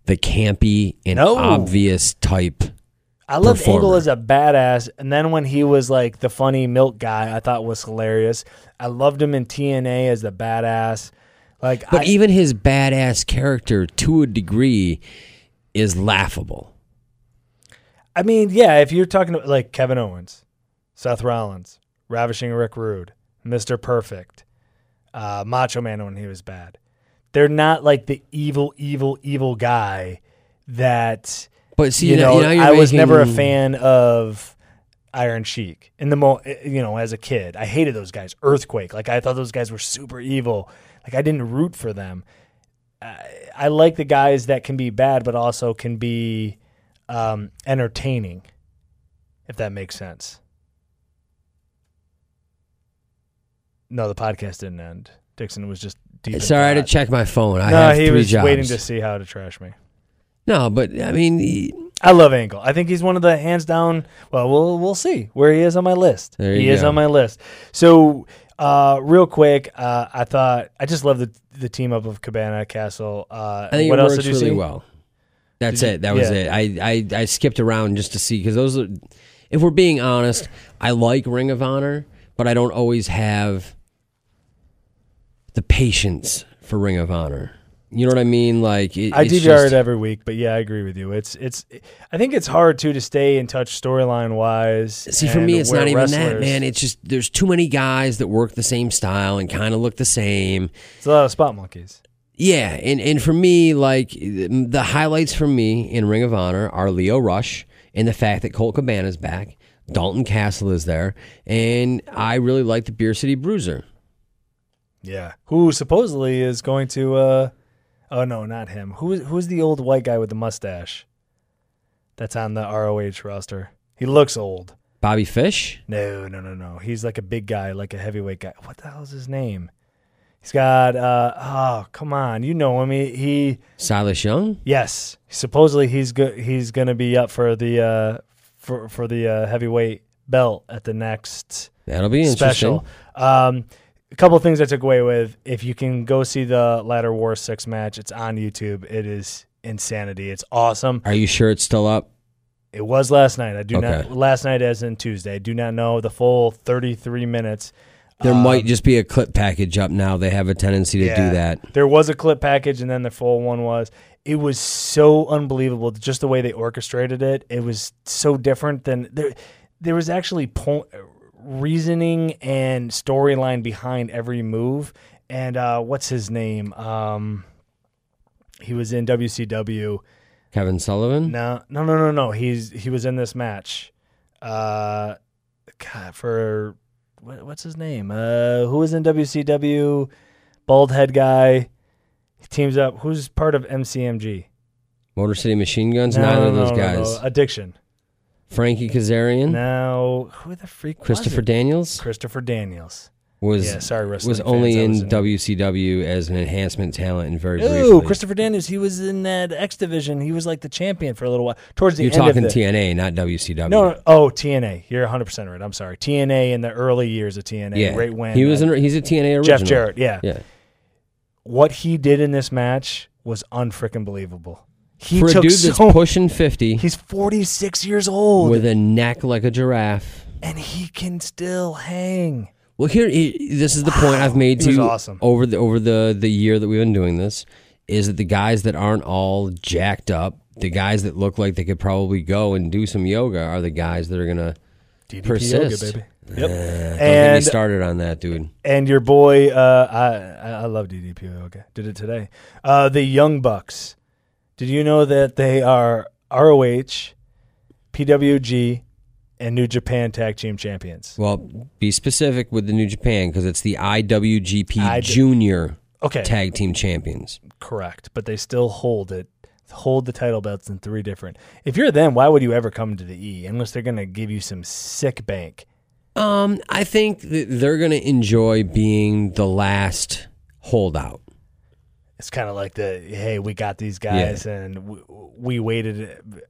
the campy and No. obvious type. I loved performer. Angle as a badass, and then when he was like the funny milk guy, I thought was hilarious. I loved him in T N A as the badass. Like, But I, even his badass character, to a degree, is laughable. I mean, yeah, if you're talking about like Kevin Owens, Seth Rollins, Ravishing Rick Rude, Mister Perfect, uh, Macho Man when he was bad, they're not like the evil, evil, evil guy that. But see, you now- know, now you're I was making- never a fan of Iron Sheik in the mo. You know, as a kid, I hated those guys. Earthquake, like I thought those guys were super evil. Like I didn't root for them. I, I like the guys that can be bad, but also can be um, entertaining, if that makes sense. No, the podcast didn't end. Dixon was just deep. in Sorry, I had to thought. check my phone. I No, have he three was jobs. waiting to see how to trash me. No, but I mean, he- I love Angle. I think he's one of the hands down. Well, we'll we'll see where he is on my list. There he you is go. on my list. So, uh, real quick, uh, I thought I just love the the team up of Cabana Castle. Uh, I think what it else works did you really see? well. That's Did you- it. That was yeah. it. I, I I skipped around just to see because those are. If we're being honest, I like Ring of Honor, but I don't always have the patience for Ring of Honor. You know what I mean? Like it, I it's D V R just- it every week, but yeah, I agree with you. It's it's. I think it's hard too to stay in touch storyline wise. See, for and me, it's where not even that, wrestlers- man. It's just there's too many guys that work the same style and kind of look the same. It's a lot of spot monkeys. Yeah, and, and for me, like the highlights for me in Ring of Honor are Leo Rush and the fact that Colt Cabana's back, Dalton Castle is there, and I really like the Beer City Bruiser. Yeah, who supposedly is going to? uh Oh no, not him. Who who's the old white guy with the mustache? That's on the R O H roster. He looks old. Bobby Fish, No, no, no, no. He's like a big guy, like a heavyweight guy. What the hell is his name? He's got. uh Oh, come on, you know him. He, he Silas Young. yes. Supposedly he's good. He's gonna be up for the uh for for the uh, heavyweight belt at the next That'll be interesting. special. Um, a couple of things I took away with. If you can go see the Ladder War six match, it's on YouTube. It is insanity. It's awesome. Are you sure it's still up? It was last night. I do Okay. not last night as in Tuesday. I do not know the full thirty-three minutes. There Um, might just be a clip package up now. They have a tendency to Yeah. do that. There was a clip package, and then the full one was. It was so unbelievable, just the way they orchestrated it. It was so different than there. There was actually po- reasoning and storyline behind every move. And uh, what's his name? Um, he was in W C W. Kevin Sullivan. No, no, no, no, no. He's he was in this match. Uh, God, for what, what's his name? Uh, who was in W C W? Bald head guy. He teams up. Who's part of M C M G? Motor City Machine Guns. No, Neither no, of those no, no, guys. no. Addiction. Frankie Kazarian. Now, who the freak Christopher was it? Daniels Christopher Daniels. was Yeah, sorry, wrestling was fans, only I was in in- W C W as an enhancement talent and very Ooh, briefly. Christopher Daniels. He was in that X division. He was like the champion for a little while. Towards the You're end talking of the, T N A, not W C W. No, no, oh, T N A. You're one hundred percent right. I'm sorry. T N A in the early years of T N A. yeah, Right when he was uh, in, he's a T N A original. Jeff Jarrett. Yeah. Yeah, What he did in this match was unfreaking believable. He for a took dude that's so, pushing fifty he's forty-six years old, with a neck like a giraffe. and he can still hang. Well, here he- this is the point I've made He to was you awesome. over the over the the year that we've been doing this is that the guys that aren't all jacked up, the guys that look like they could probably go and do some yoga, are the guys that are gonna D D P persist. yoga, baby. Uh, Yep. don't get me And started on that, dude. and your boy, uh, I I I love D D P yoga. Did it today. Uh, the Young Bucks. Did you know that they are R O H, P W G, and New Japan Tag Team Champions? Well, be specific with the New Japan because it's the I W G P I- Junior Okay, Tag Team Champions. correct. But they still hold it, hold the title belts in three different. If you're them, why would you ever come to the E unless they're going to give you some sick bank? Um, I think that they're gonna enjoy being the last holdout. It's kind of like the hey, we got these guys, and we, we waited.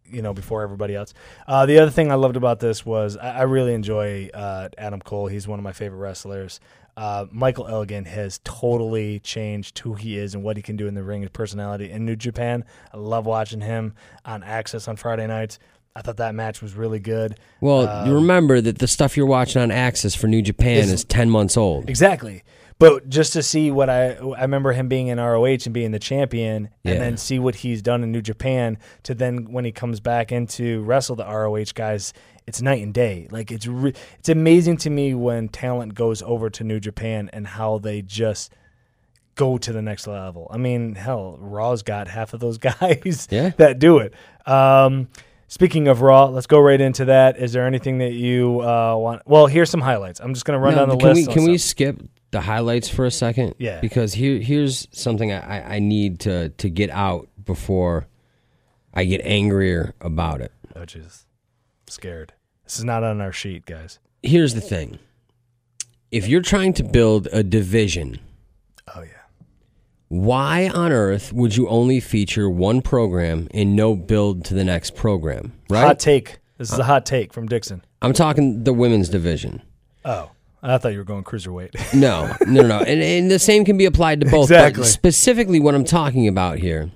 you know, before everybody else. Uh, the other thing I loved about this was I, I really enjoy uh, Adam Cole. He's one of my favorite wrestlers. Uh, Michael Elgin has totally changed who he is and what he can do in the ring, his personality in New Japan. I love watching him on Access on Friday nights. I thought that match was really good. Well, um, you remember that the stuff you're watching on Access for New Japan is, is ten months old. Exactly. But just to see what I I remember him being in R O H and being the champion, Yeah. and then see what he's done in New Japan, to then when he comes back into wrestle the R O H guys, it's night and day. Like it's re- it's amazing to me when talent goes over to New Japan and how they just go to the next level. I mean, hell, Raw's got half of those guys Yeah. that do it. Um, Speaking of Raw, let's go right into that. Is there anything that you uh, want? Well, here's some highlights. I'm just going to run No, down the can list. We, can we stuff. skip the highlights for a second? Yeah. Because here, here's something I, I need to, to get out before I get angrier about it. Oh, jeez. Scared. This is not on our sheet, guys. Here's the thing. If you're trying to build a division, Oh, yeah. why on earth would you only feature one program and no build to the next program? Right? Hot take. This is a hot take from Dixon. I'm talking the women's division. Oh, I thought you were going cruiserweight. No, no, no. And, and the same can be applied to both. Exactly. But specifically what I'm talking about here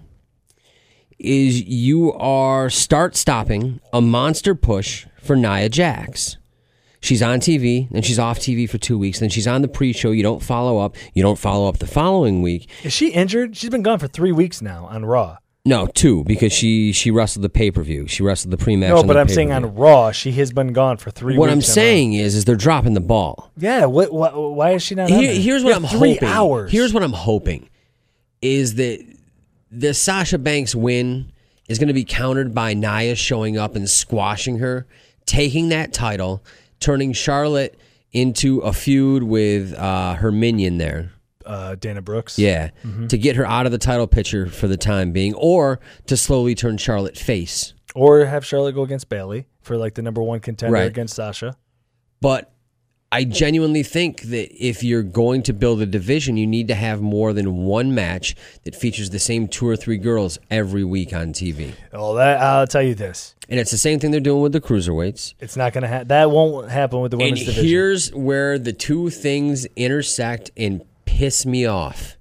is you are start stopping a monster push for Nia Jax. She's on T V, then she's off T V for two weeks, then she's on the pre-show. You don't follow up. You don't follow up the following week. Is she injured? She's been gone for three weeks now on Raw. No, two, because she, she wrestled the pay-per-view. She wrestled the pre-match No, on but the I'm saying pay-per-view. on Raw, she has been gone for three What weeks. I'm on saying is, is they're dropping the ball. Raw. Yeah, what, what, why is she not on Here, there? here's You what I'm have three hoping. hours. Here's what I'm hoping is that the Sasha Banks win is going to be countered by Nia showing up and squashing her, taking that title, turning Charlotte into a feud with uh, her minion there. uh, Dana Brooks. Yeah, to get her out of the title picture for the time being, or to slowly turn Charlotte face. Or have Charlotte go against Bayley for like the number one contender Right. against Sasha. But I genuinely think that if you're going to build a division, you need to have more than one match that features the same two or three girls every week on T V. Well, that I'll tell you this. And it's the same thing they're doing with the cruiserweights. It's not going to happen. That won't happen with the And women's division. here's where the two things intersect and piss me off.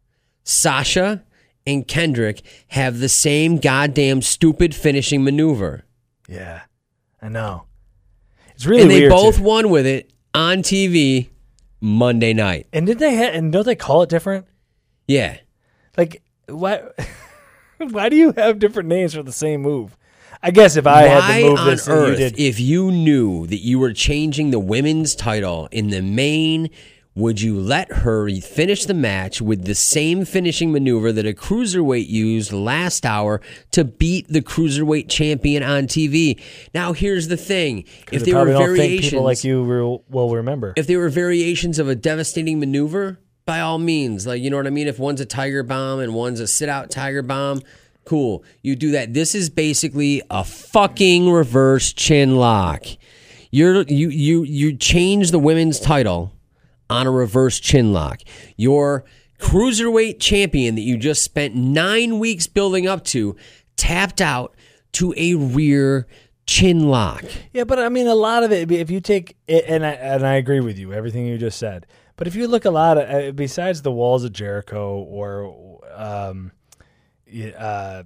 Sasha and Kendrick have the same goddamn stupid finishing maneuver. Yeah, I know. It's really and they weird. both too. won with it on T V Monday night. And did they? Ha- and don't they call it different? Yeah. Like why? Why do you have different names for the same move? I guess if I had Why to move on this, and you earth, did. if you knew that you were changing the women's title in the main, would you let her finish the match with the same finishing maneuver that a cruiserweight used last hour to beat the cruiserweight champion on T V? Now, here's the thing: if they there were probably don't think variations, people like you will, will remember. if there were variations of a devastating maneuver, by all means, like you know what I mean. If one's a tiger bomb and one's a sit-out tiger bomb. Cool. You do that. This is basically a fucking reverse chin lock. You're you you you change the women's title on a reverse chin lock. Your cruiserweight champion that you just spent nine weeks building up to tapped out to a rear chin lock. Yeah, but I mean, a lot of it. If you take it, and I and I agree with you, everything you just said. But if you look a lot of uh, besides the Walls of Jericho or um, yeah, uh,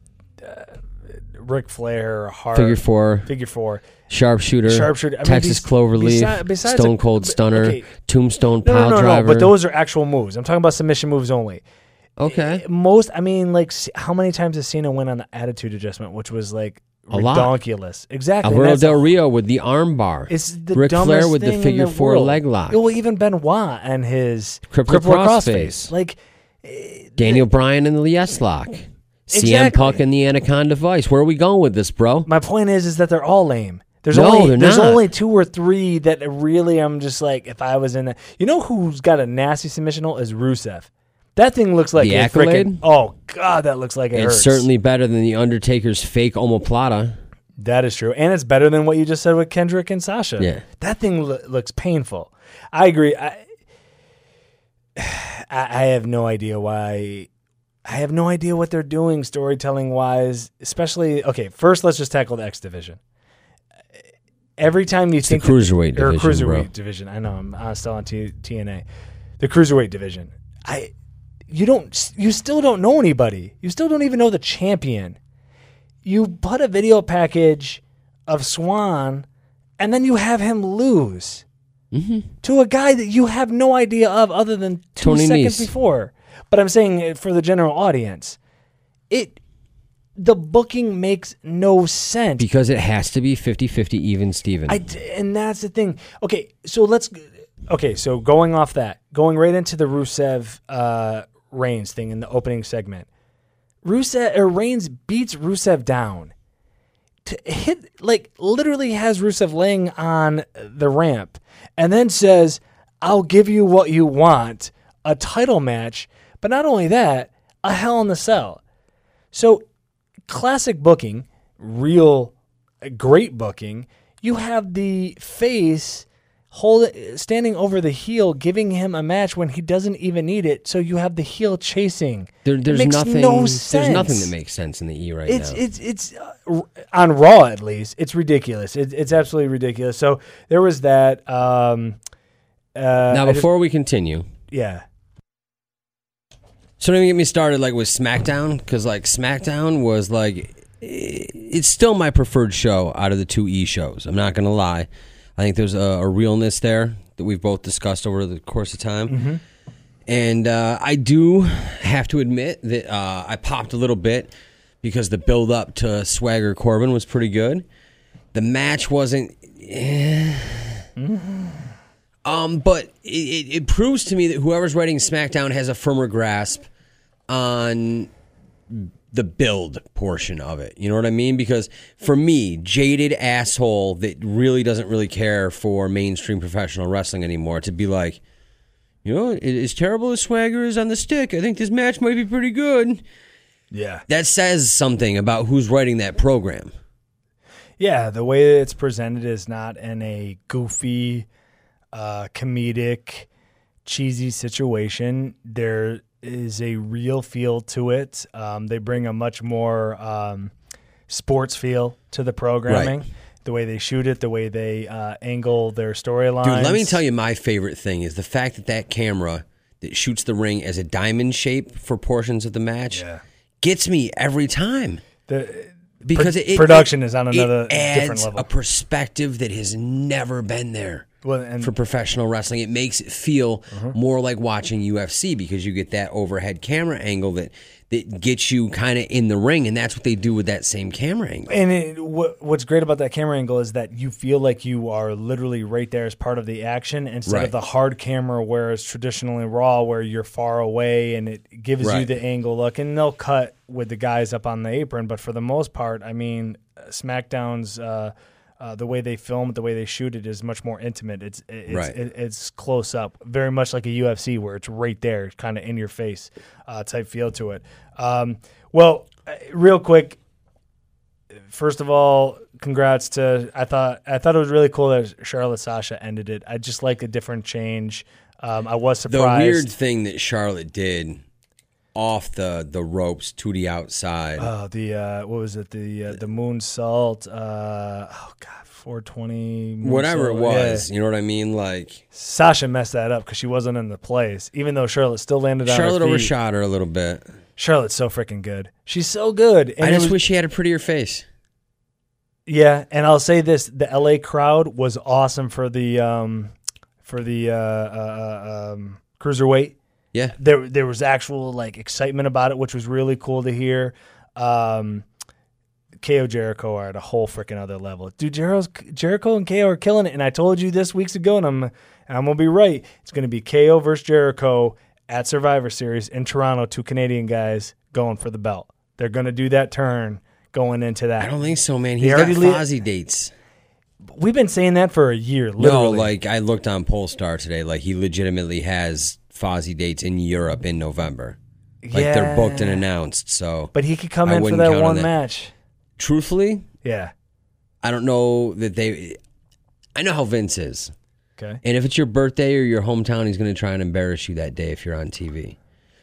uh, Ric Flair, Hart, Figure four, figure four, sharpshooter, Sharpshooter. I mean, Texas bes- Cloverleaf, besi- besides Stone a- Cold but- Stunner, okay. Tombstone no, Pile no, no, Driver. no. But those are actual moves. I'm talking about submission moves only. okay. Most, I mean, like, c- how many times has Cena win on the attitude adjustment, which was like A lot. redonkulous? Exactly. and Alvaro that's- Del Rio with the arm bar. It's the Ric dumbest Flair with the thing figure in the four world. leg lock. Well, even Benoit and his Crippler crippler crossface. crossface. Like Daniel Bryan in the yes lock. C M Exactly. Punk in the Anaconda Vice. Where are we going with this, bro? my point is, is that they're all lame. There's No, only they're there's not. only two or three that really I'm just like, if I was in that, you know who's got a nasty submission hold is Rusev. That thing looks like The a Accolade? frickin' oh god, that looks like it It's hurts. certainly better than the Undertaker's fake omoplata. That is true, and it's better than what you just said with Kendrick and Sasha. Yeah. That thing lo- looks painful. I agree. I, I I have no idea why I have no idea what they're doing storytelling wise, especially, okay, first let's just tackle the X division. Every time you It's think the cruiserweight that, or division, cruiserweight bro. division. I know I'm uh, still on T- TNA. The cruiserweight division. I you don't you still don't know anybody. You still don't even know the champion. You put a video package of Swan and then you have him lose Mm-hmm. to a guy that you have no idea of other than two Tony seconds Nese. before. But I'm saying it for the general audience. It the booking makes no sense. Because it has to be fifty-fifty even Steven. I d- and that's the thing. Okay, so let's. Okay, so going off that, going right into the Rusev uh, Reigns thing in the opening segment, Rusev or Reigns beats Rusev down. To hit like literally has Rusev laying on the ramp, and then says, "I'll give you what you want," a title match. But not only that, a Hell in a Cell. So, classic booking, real great booking. You have the face hold standing over the heel, giving him a match when he doesn't even need it. So you have the heel chasing. There, It there's makes nothing. No There's sense. nothing that makes sense in the E right It's now. it's it's uh, on Raw at least. It's ridiculous. It, it's absolutely ridiculous. So there was that. Um, uh, now, I just- before we continue, yeah. so don't even get me started like with SmackDown, because like SmackDown was like, it's still my preferred show out of the two E shows. I'm not gonna lie. I think there's a, a realness there that we've both discussed over the course of time. Mm-hmm. And uh, I do have to admit that uh, I popped a little bit because the build up to Swagger Corbin was pretty good. The match wasn't. eh. Mm-hmm. Um, but it, it, it proves to me that whoever's writing SmackDown has a firmer grasp on the build portion of it. You know what I mean? Because for me, jaded asshole that really doesn't really care for mainstream professional wrestling anymore, to be like, you know, as terrible as Swagger is on the stick, I think this match might be pretty good. Yeah. That says something about who's writing that program. Yeah, the way that it's presented is not in a goofy, uh, comedic, cheesy situation. There is a real feel to it. Um, they bring a much more um, sports feel to the programming. Right. The way they shoot it, the way they uh, angle their storylines. Dude, let me tell you, my favorite thing is the fact that that camera that shoots the ring as a diamond shape for portions of the match Yeah. gets me every time. The, Because Pro- it, production it, is on another it adds different level. a perspective that has never been there Well, and- for professional wrestling. It makes it feel more like watching U F C because you get that overhead camera angle that that gets you kind of in the ring, and that's what they do with that same camera angle. And it, what, what's great about that camera angle is that you feel like you are literally right there as part of the action instead Right. of the hard camera where it's traditionally Raw where you're far away and it gives you Right. the angle look. And they'll cut with the guys up on the apron, but for the most part, I mean, SmackDown's uh, uh, the way they film it, the way they shoot it is much more intimate. It's it's Right. it, it's close up, very much like a U F C where it's right there, kind of in your face uh, type feel to it. Um, well, uh, real quick. First of all, congrats to I thought I thought it was really cool that Charlotte Sasha ended it. I just like a different change. Um, I was The surprised. weird thing that Charlotte did off the, the ropes to the outside. Oh, the uh, what was it? The uh, the moonsault. Uh, oh God, four twenty. Whatever it moonsault. was, Yeah. you know what I mean? Like, Sasha messed that up because she wasn't in the place. Even though Charlotte still landed on Charlotte her feet. overshot her a little bit. Charlotte's so freaking good. She's so good. And I it just was- wish she had a prettier face. Yeah, and I'll say this: the L A crowd was awesome for the um, for the uh, uh, um, cruiserweight. Yeah. There, there was actual like excitement about it, which was really cool to hear. Um, K O Jericho are at a whole freaking other level, dude. Jericho's, Jericho and K O are killing it, and I told you this weeks ago, and I'm, and I'm gonna be right. It's gonna be K O versus Jericho at Survivor Series in Toronto. Two Canadian guys going for the belt. They're gonna do that turn going into that. I don't think so, man. He He's got already le- Fozzy dates. We've been saying that for a year, No, literally. like I looked on Polestar today. Like he legitimately has Fozzy dates in Europe in November. Like they're booked and announced. So, But he could come I in for wouldn't that count on one that. match. truthfully, Yeah. I don't know that they. I know how Vince is, Okay. and if it's your birthday or your hometown, he's going to try and embarrass you that day if you're on T V.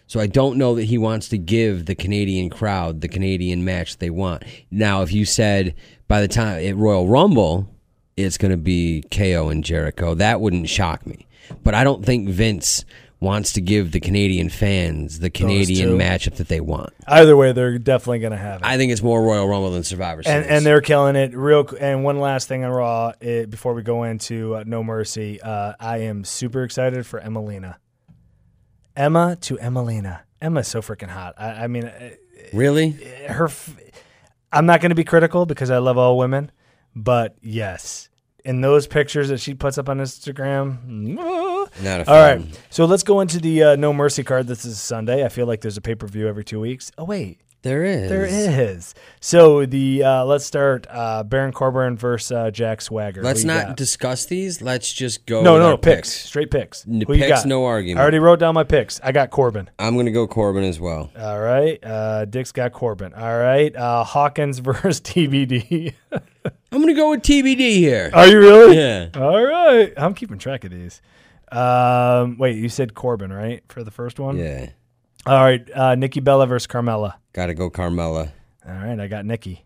So I don't know that he wants to give the Canadian crowd the Canadian match they want. Now, if you said by the time at Royal Rumble, it's going to be K O and Jericho, that wouldn't shock me. But I don't think Vince wants to give the Canadian fans the Canadian matchup that they want. Either way, they're definitely going to have it. I think it's more Royal Rumble than Survivor Series. And, and they're killing it. Real. And one last thing on Raw it, before we go into uh, No Mercy, uh, I am super excited for Emelina. Emma to Emelina. Emma's so freaking hot. I, I mean, really, her. F- I'm not going to be critical because I love all women, but yes. In those pictures that she puts up on Instagram, not a fan. All right, so let's go into the uh, No Mercy card. This is Sunday. I feel like there's a pay-per-view every two weeks. Oh, wait. There is. There is. So the uh, let's start uh, Baron Corbin versus uh, Jack Swagger. Let's Who you not got? discuss these. Let's just go No, with no, our no, picks. Straight picks. N- Who you picks, got? no argument. I already wrote down my picks. I got Corbin. I'm going to go Corbin as well. All right. Uh, Dick's got Corbin. All right. Uh, Hawkins versus T B D. I'm going to go with T B D here. Are you really? Yeah. All right. I'm keeping track of these. Um, wait, you said Corbin, right, for the first one? Yeah. All right. Uh, Nikki Bella versus Carmella. Got to go Carmella. All right. I got Nikki.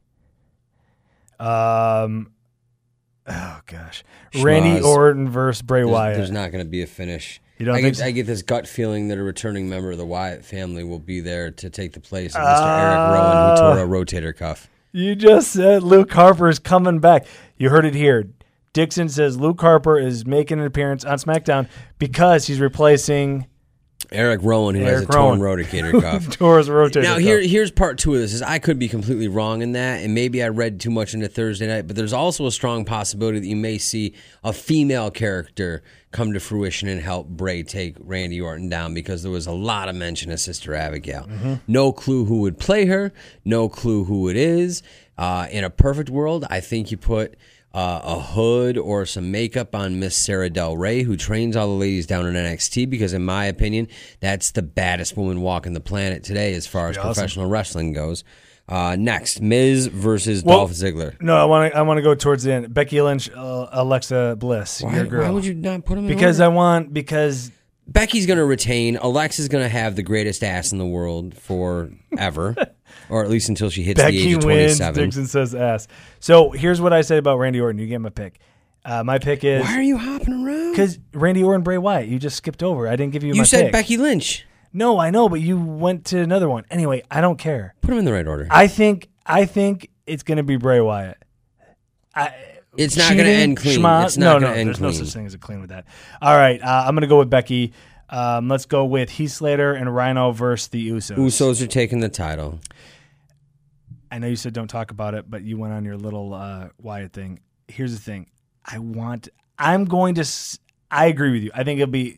Um. Oh, gosh. Schmaz. Randy Orton versus Bray There's, Wyatt. there's not going to be a finish. You don't I think get, so? I get this gut feeling that a returning member of the Wyatt family will be there to take the place of Mister Eric Rowan, who tore a rotator cuff. You just said Luke Harper is coming back. You heard it here. Dixon says Luke Harper is making an appearance on SmackDown because he's replacing Eric Rowan, who Eric has a torn Rowan. rotator cuff. Torres rotator Now, cuff. here, here's part two of this. Is I could be completely wrong in that, and maybe I read too much into Thursday night, but there's also a strong possibility that you may see a female character come to fruition and help Bray take Randy Orton down, because there was a lot of mention of Sister Abigail. Mm-hmm. No clue who would play her, no clue who it is. Uh, in a perfect world, I think you put uh, a hood or some makeup on Miss Sarah Del Rey, who trains all the ladies down in N X T, because in my opinion, that's the baddest woman walking the planet today as far as Awesome. professional wrestling goes. Uh, next, Miz versus Well, Dolph Ziggler. No, I want to. I want to go towards the end. Becky Lynch, uh, Alexa Bliss, Why, your girl. why would you not put them in Because order? I want. Because Becky's going to retain. Alexa's going to have the greatest ass in the world forever, or at least until she hits the Becky age of wins. twenty-seven. Dixon says ass. So here's what I said about Randy Orton. You get my pick. Uh, my pick is Why are you hopping around? because Randy Orton, Bray Wyatt. You just skipped over. I didn't give you. You my said pick. Becky Lynch. No, I know, but you went to another one. Anyway, I don't care. Put them in the right order. I think. I think it's going to be Bray Wyatt. I, It's not gonna cheating, end clean. schma- It's not no, gonna no, end there's clean. no such thing as a clean with that. All right, uh, I'm going to go with Becky. Um, let's go with Heath Slater and Rhino versus the Usos. Usos are taking the title. I know you said don't talk about it, but you went on your little uh, Wyatt thing. Here's the thing. I want. I'm going to. s- I agree with you. I think it'll be.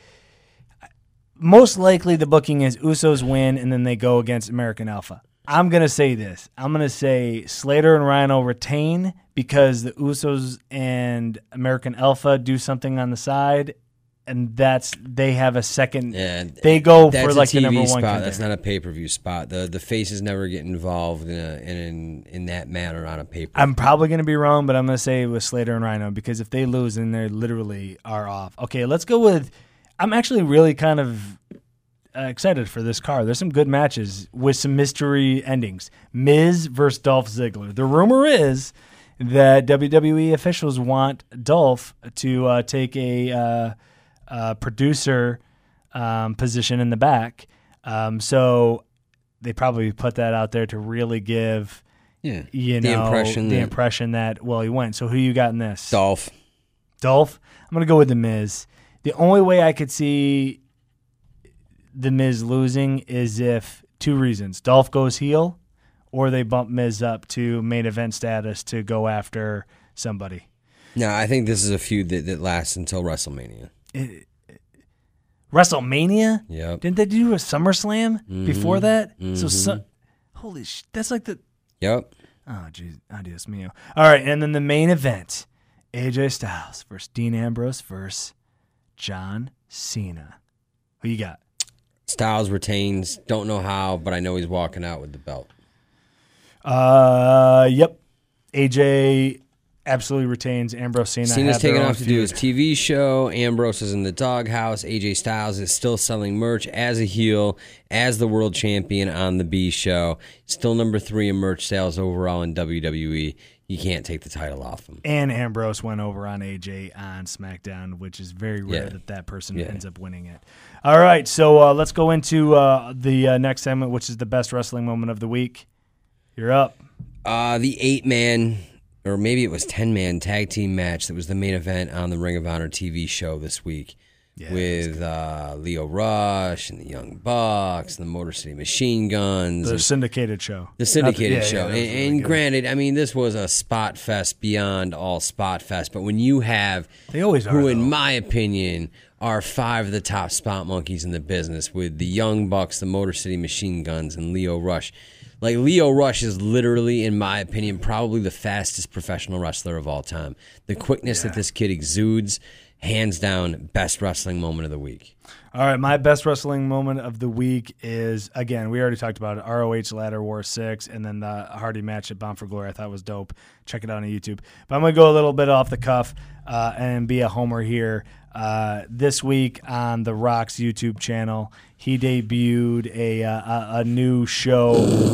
Most likely, the booking is Usos win, and then they go against American Alpha. I'm going to say this. I'm going to say Slater and Rhino retain because the Usos and American Alpha do something on the side, and that's they have a second. Yeah, they go That's for a like T V the number one spot. contender. That's not a pay per view spot. The the faces never get involved in a, in in that manner on a pay per. I'm probably going to be wrong, but I'm going to say it was Slater and Rhino because if they lose, then they literally are off. Okay, let's go with. I'm actually really kind of uh, excited for this card. There's some good matches with some mystery endings. Miz versus Dolph Ziggler. The rumor is that W W E officials want Dolph to uh, take a uh, uh, producer um, position in the back. Um, so they probably put that out there to really give. Yeah, You the know, impression the that impression that, well, he went. So who you got in this? Dolph. Dolph? I'm going to go with The Miz. The only way I could see The Miz losing is if two reasons. Dolph goes heel or they bump Miz up to main event status to go after somebody. No, I think this is a feud that, that lasts until WrestleMania. It, WrestleMania? Yep. Didn't they do a SummerSlam Mm-hmm. before that? So, su- holy sh! That's like the. Yep. Oh, jeez. Adios mio. All right, and then the main event. A J Styles versus Dean Ambrose versus John Cena. Who you got? Styles retains. Don't know how, but I know he's walking out with the belt. Uh, yep. A J absolutely retains. Ambrose Cena. Cena's have their taking own off to do his feud. T V show. Ambrose is in the doghouse. A J Styles is still selling merch as a heel, as the world champion on the B show. Still number three in merch sales overall in W W E. You can't take the title off him. And Ambrose went over on A J on SmackDown, which is very rare Yeah. that that person Yeah. ends up winning it. All right, so uh, let's go into uh, the uh, next segment, which is the best wrestling moment of the week. You're up. Uh, the eight-man, or maybe it was ten-man tag team match that was the main event on the Ring of Honor T V show this week. Yeah, with uh, Leo Rush and the Young Bucks and the Motor City Machine Guns. The and syndicated show. the syndicated Not the- yeah, show. yeah, that was and really and good. granted, I mean, this was a spot fest beyond all spot fest. But when you have They always are, who, in though. my opinion, are five of the top spot monkeys in the business with the Young Bucks, the Motor City Machine Guns, and Leo Rush. Like, Leo Rush is literally, in my opinion, probably the fastest professional wrestler of all time. The quickness that this kid exudes, hands down, best wrestling moment of the week. All right, my best wrestling moment of the week is, again, we already talked about it, R O H Ladder War six, and then the Hardy match at Bound for Glory I thought was dope. Check it out on YouTube. But I'm going to go a little bit off the cuff uh, and be a homer here. Uh, this week on The Rock's YouTube channel, he debuted a, uh, a, a new show.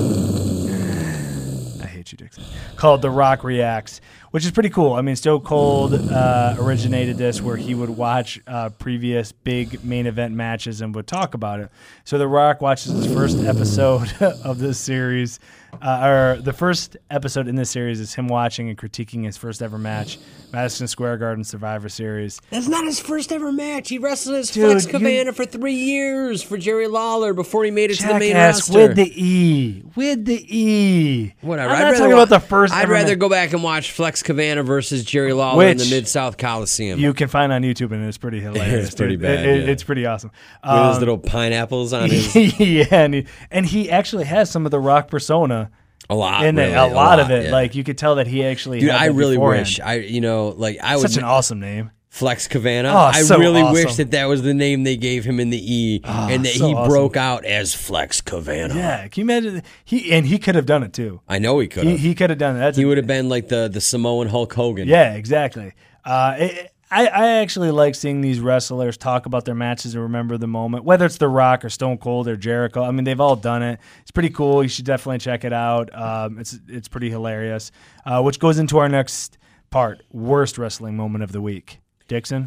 I hate you, Dixon. Called The Rock Reacts, which is pretty cool. I mean, Stone Cold uh, originated this where he would watch uh, previous big main event matches and would talk about it. So The Rock watches his first episode of this series, uh, or the first episode in this series is him watching and critiquing his first ever match, Madison Square Garden Survivor Series. That's not his first ever match. He wrestled as Dude, Flex you- Cabana for three years for Jerry Lawler before he made it to the main Jackass roster. with the E. With the E. Whatever. I'm I'd not rather talking wa- about the first I'd ever rather match. go back and watch Flex Cabana versus Jerry Lawler in the Which Mid South Coliseum You can find on YouTube, and it's pretty hilarious. It's pretty dude. bad, It- it- yeah. It's pretty awesome. with his Um, little pineapples on his. yeah, and he, and he actually has some of the Rock persona A lot. in really, it. A, lot of it. yeah. Like you could tell that he actually. Dude, had I that really beforehand. wish I, you know, like I would Such an awesome name. Flex Cabana. Oh, I so really awesome. wish that that was the name they gave him in the E, and that so he awesome. broke out as Flex Cabana. Yeah, can you imagine? He and he could have done it too. I know he could He have. He, he could have done it. That's a- would have been like the the Samoan Hulk Hogan. Yeah, exactly. Uh, it, I, I actually like seeing these wrestlers talk about their matches and remember the moment, whether it's The Rock or Stone Cold or Jericho. I mean, they've all done it. It's pretty cool. You should definitely check it out. Um, it's it's pretty hilarious. Uh, which goes into our next part: worst wrestling moment of the week. Dixon.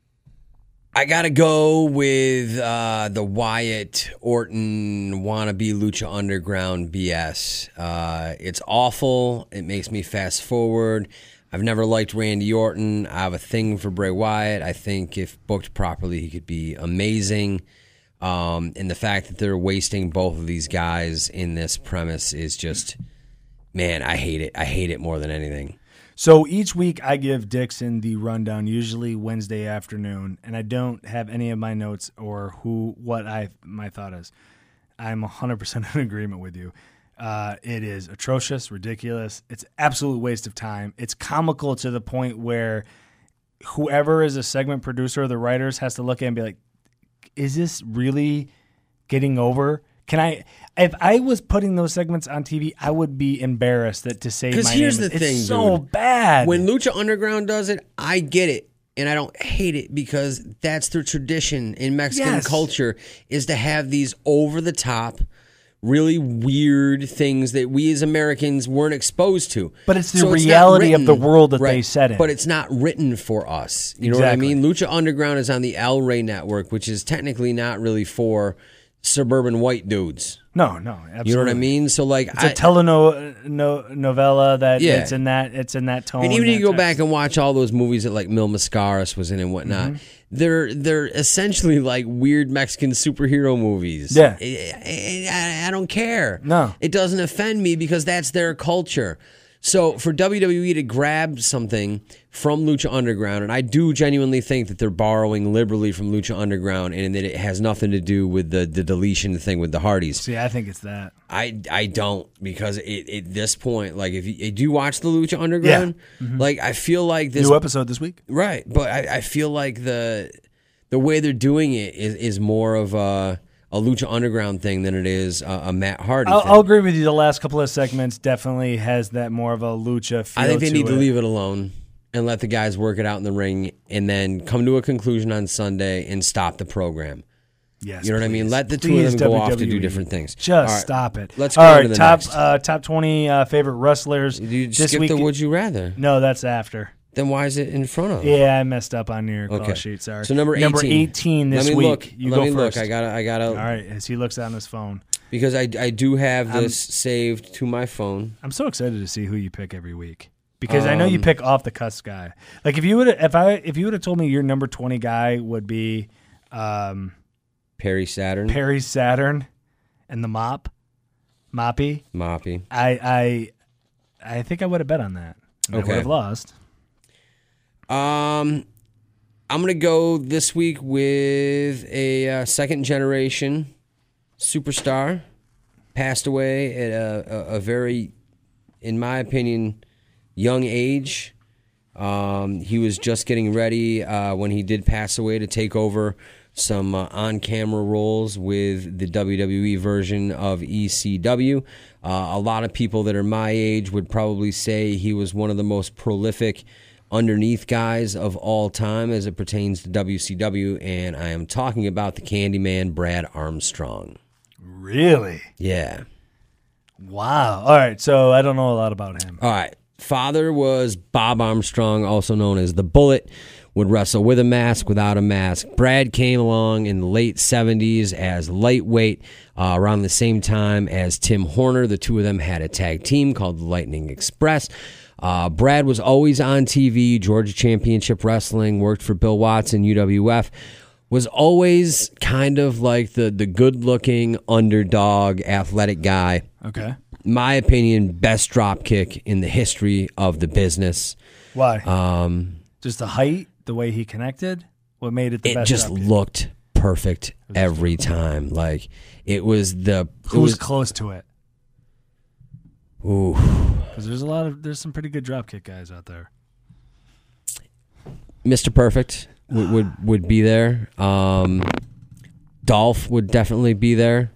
I gotta go with uh, the Wyatt Orton wannabe Lucha Underground B S. Uh, it's awful. It makes me fast forward. I've never liked Randy Orton. I have a thing for Bray Wyatt. I think if booked properly, he could be amazing. Um, and the fact that they're wasting both of these guys in this premise is just, man, I hate it. I hate it more than anything. So each week I give Dixon the rundown, usually Wednesday afternoon, and I don't have any of my notes or who what I my thought is. I'm one hundred percent in agreement with you. Uh, it is atrocious, ridiculous. It's absolute waste of time. It's comical to the point where whoever is a segment producer or the writers has to look at it and be like, is this really getting over? Can I, if I was putting those segments on T V, I would be embarrassed that to say my 'Cause here's name. the It's thing, so dude. bad. When Lucha Underground does it, I get it. And I don't hate it because that's their tradition in Mexican Yes. culture is to have these over-the-top, really weird things that we as Americans weren't exposed to. But it's the So not reality of the world that they right, set in. But it's not written for us. You know Exactly. what I mean? Lucha Underground is on the El Rey network, which is technically not really for suburban white dudes. No, no, absolutely. You know what I mean? So like It's a teleno no, novella that Yeah. it's in that it's in that tone. And even if you that go text. back and watch all those movies that like Mil Mascaras was in and whatnot, Mm-hmm. they're they're essentially like weird Mexican superhero movies. Yeah. I, I, I don't care. No. It doesn't offend me because that's their culture. So for W W E to grab something from Lucha Underground, and I do genuinely think that they're borrowing liberally from Lucha Underground and that it has nothing to do with the, the deletion thing with the Hardys. See, I think it's that. I, I don't because it, at this point, like if you do you watch the Lucha Underground, like I feel like this New episode this week. right, but I, I feel like the the way they're doing it is, is more of a a Lucha Underground thing than it is a, a Matt Hardy I'll, thing. I'll agree with you. The last couple of segments definitely has that more of a lucha feel I think they to need to it. leave it alone and let the guys work it out in the ring and then come to a conclusion on Sunday and stop the program. Yes, You know what I mean? please. Let the two Please, of them go off to W W E. do different things. Just All right, stop it. Let's go All on right, to the top next. uh, top twenty uh, favorite wrestlers. You this skip week. the Would You Rather. No, that's after. Then why is it in front of? Yeah, I messed up on your Okay. call sheet. Sorry. So number eighteen. Number eighteen this Let me week. look. You Let go me first. look. I gotta. I gotta. All right, as he looks on his phone. Because I, I do have I'm- this saved to my phone. I'm so excited to see who you pick every week because I know you Um, pick off the cusp guy. Like if you would if I if you would have told me your number twenty guy would be um, Perry Saturn. Perry Saturn and the Mop, Moppy, Moppy. I I I think I would have bet on that. And I Okay. would have lost. Um, I'm gonna go this week with a uh, second generation superstar. Passed away at a, a, a very, in my opinion, young age. Um, he was just getting ready uh, when he did pass away to take over some uh, on-camera roles with the W W E version of E C W. Uh, a lot of people that are my age would probably say he was one of the most prolific underneath guys of all time as it pertains to W C W, and I am talking about the Candyman, Brad Armstrong. Really? Yeah. Wow. All right. So I don't know a lot about him. All right. Father was Bob Armstrong, also known as the Bullet, would wrestle with a mask, without a mask. Brad came along in the late seventies as lightweight, uh, around the same time as Tim Horner. The two of them had a tag team called the Lightning Express. Uh, Brad was always on T V, Georgia Championship Wrestling, worked for Bill Watson, U W F, was always kind of like the, the good-looking, underdog, athletic guy. Okay. My opinion, best drop kick in the history of the business. Why? Um, Just the height, the way he connected, what made it the it best? just dropkick? looked perfect every time. Like it was the it Who's was, close to it? ooh, Because there's a lot of there's some pretty good dropkick guys out there. Mister Perfect would, would would be there. Um, Dolph would definitely be there.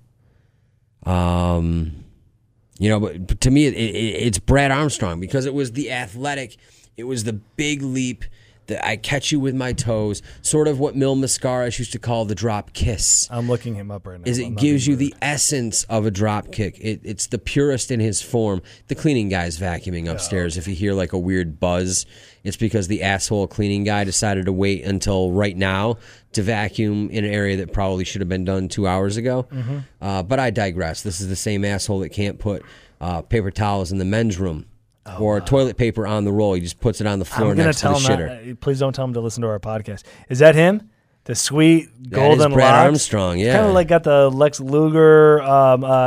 Um, you know, but, but to me, it, it, it's Brad Armstrong because it was the athletic, it was the big leap. That I catch you with my toes, sort of what Mil Mascaras used to call the drop kiss. I'm looking him up right now. Is I'm it not gives being you rude. the essence of a drop kick. It, it's the purest in his form. The cleaning guy's vacuuming upstairs. If you hear like a weird buzz, it's because the asshole cleaning guy decided to wait until right now to vacuum in an area that probably should have been done two hours ago. Mm-hmm. Uh, but I digress. This is the same asshole that can't put uh, paper towels in the men's room. Oh, or toilet paper on the roll. He just puts it on the floor I'm gonna next to the tell him. shitter. Not, uh, please don't tell him to listen to our podcast. Is that him? The sweet That is golden Brad locks? Armstrong, yeah. Kind of like got the Lex Luger. Um, uh, uh,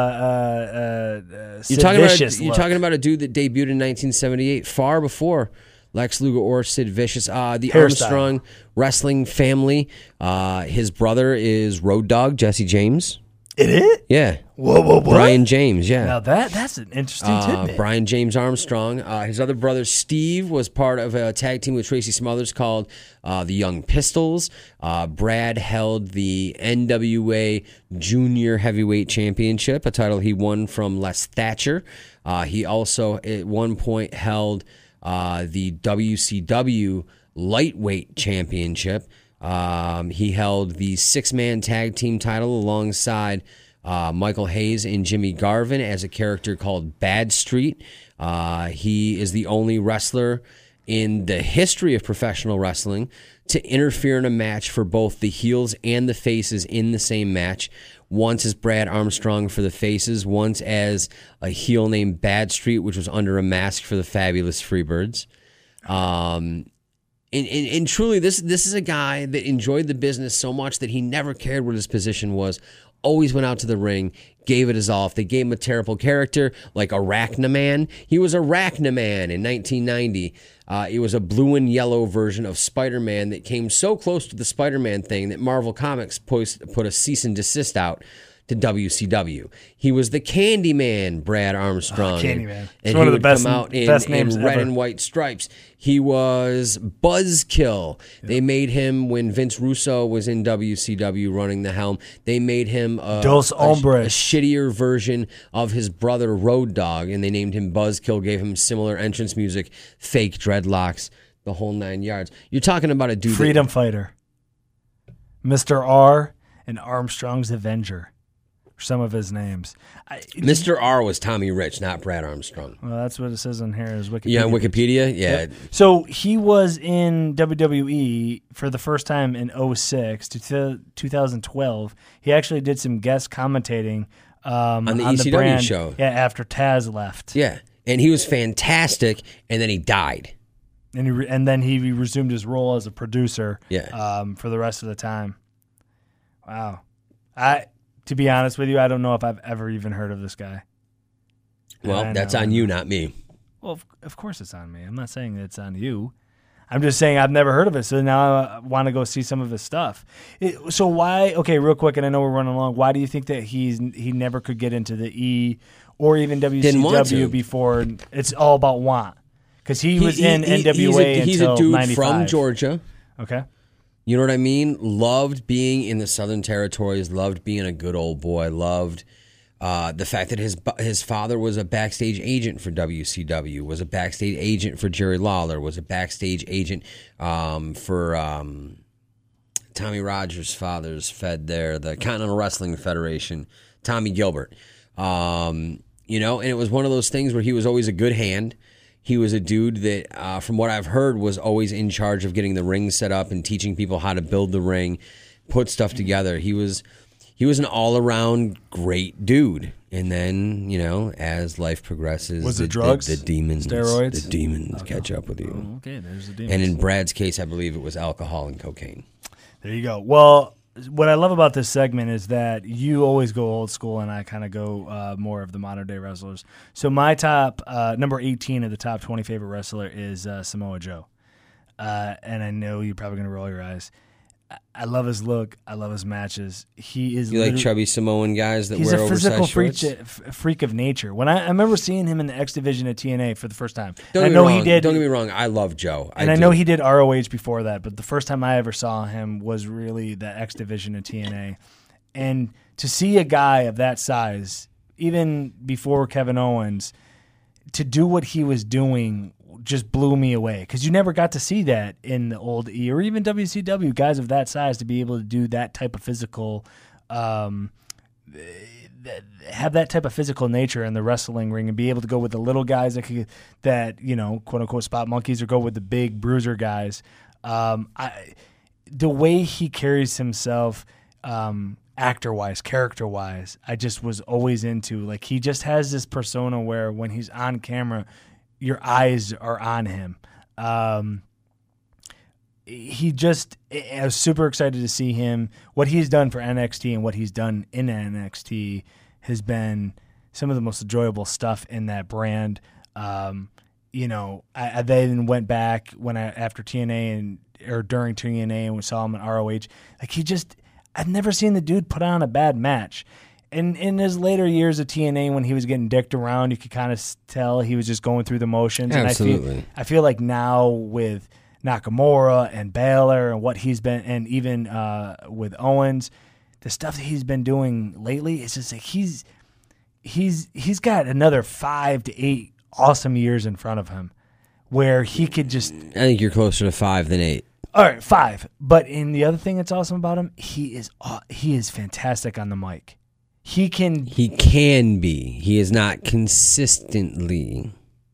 uh, You're talking about Vicious you're look. talking about a dude that debuted in nineteen seventy-eight, far before Lex Luger or Sid Vicious. Uh, the Hairstyle. Armstrong wrestling family. Uh, his brother is Road Dogg Jesse James. It is? Yeah, Whoa, whoa, whoa! Brian James. Yeah. Now that that's an interesting Uh, tidbit. Brian James Armstrong. Uh, his other brother Steve was part of a tag team with Tracy Smothers called uh, the Young Pistols. Uh, Brad held the N W A Junior Heavyweight Championship, a title he won from Les Thatcher. Uh, he also at one point held uh, the W C W Lightweight Championship. Um, he held the six-man tag team title alongside uh, Michael Hayes and Jimmy Garvin as a character called Bad Street. Uh, he is the only wrestler in the history of professional wrestling to interfere in a match for both the heels and the faces in the same match. Once as Brad Armstrong for the faces, once as a heel named Bad Street, which was under a mask for the Fabulous Freebirds. Um... And, and, and truly, this this is a guy that enjoyed the business so much that he never cared what his position was. Always went out to the ring, gave it his all. If they gave him a terrible character like Arachnaman, he was Arachnaman in nineteen ninety. Uh, it was a blue and yellow version of Spider-Man that came so close to the Spider-Man thing that Marvel Comics post, put a cease and desist out to W C W. He was the Candyman, Brad Armstrong. Oh, Candyman. And, It's and one he of the would best- come out in, best in names red ever. and white stripes. He was Buzzkill. They made him, when Vince Russo was in W C W running the helm, they made him a, Dos a, Hombres. a shittier version of his brother Road Dogg, and they named him Buzzkill, gave him similar entrance music, fake dreadlocks, the whole nine yards. You're talking about a dude that- Freedom Fighter, Mister R, and Armstrong's Avenger. Some of his names. I, Mister R was Tommy Rich, not Brad Armstrong. Well, that's what it says on here. Is Wikipedia. Yeah, on Wikipedia? Yeah. Yep. So he was in W W E for the first time in oh six to two thousand twelve. He actually did some guest commentating um, On the on E C W the brand, show. Yeah, after Taz left. Yeah. And he was fantastic, and then he died. And he re- and then he resumed his role as a producer. Yeah. Um, for the rest of the time. Wow. I to be honest with you, I don't know if I've ever even heard of this guy. Well, I that's know. on you, not me. Well, of, of course it's on me. I'm not saying it's on you. I'm just saying I've never heard of it, so now I want to go see some of his stuff. It, so why? Okay, real quick, and I know we're running along. Why do you think that he's he never could get into the E or even W C Didn't want W to. before? It's all about want because he, was in he- N W A he's a, he's until a dude ninety-five. from Georgia. Okay, You know what I mean? Loved being in the Southern Territories, loved being a good old boy, loved uh, the fact that his his father was a backstage agent for W C W, was a backstage agent for Jerry Lawler, was a backstage agent um, for um, Tommy Rogers' father's fed there, the Continental Wrestling Federation, Tommy Gilbert. Um, you know, and it was one of those things where he was always a good hand. He was a dude that, uh, from what I've heard, was always in charge of getting the ring set up and teaching people how to build the ring, put stuff together. He was he was an all-around great dude. And then, you know, as life progresses, Was the, it drugs? the, the demons, Steroids? the demons catch up with you. okay, there's the demons. And in Brad's case, I believe it was alcohol and cocaine. There you go. Well, what I love about this segment is that you always go old school, and I kind of go uh, more of the modern day wrestlers. So my top uh, number eighteen of the top twenty favorite wrestler is uh, Samoa Joe, uh, and I know you're probably gonna roll your eyes. I, I love his look. I love his matches. He is. You like literally- chubby Samoan guys that He's wear a physical oversized freak, shorts? f- freak of nature. When I, I remember seeing him in the X Division at T N A for the first time, Don't I get know me wrong. he did. Don't get me wrong. I love Joe. And I, do. know he did R O H before that, but the first time I ever saw him was really the X Division of T N A. And to see a guy of that size, even before Kevin Owens, to do what he was doing just blew me away. Because you never got to see that in the old E or even W C W, guys of that size to be able to do that type of physical um, have that type of physical nature in the wrestling ring and be able to go with the little guys that could, that you know, quote unquote spot monkeys, or go with the big bruiser guys. Um, I, the way he carries himself, um, actor wise, character wise, I just was always into. Like, he just has this persona where when he's on camera, your eyes are on him. Um, he just, I was super excited to see him. What he's done for N X T and what he's done in N X T has been some of the most enjoyable stuff in that brand. Um, you know, I, I then went back when I, after T N A and, or during T N A, and we saw him in R O H. Like, he just, I've never seen the dude put on a bad match. And in his later years of T N A, when he was getting dicked around, you could kind of tell he was just going through the motions. Absolutely. And I feel, I feel like now with Nakamura and Baylor and what he's been, and even uh, with Owens, the stuff that he's been doing lately, it's just like he's he's he's got another five to eight awesome years in front of him, where he could just. I think you're closer to five than eight. All right, five. But in the other thing that's awesome about him, he is aw- he is fantastic on the mic. He can He can be. He is not consistently.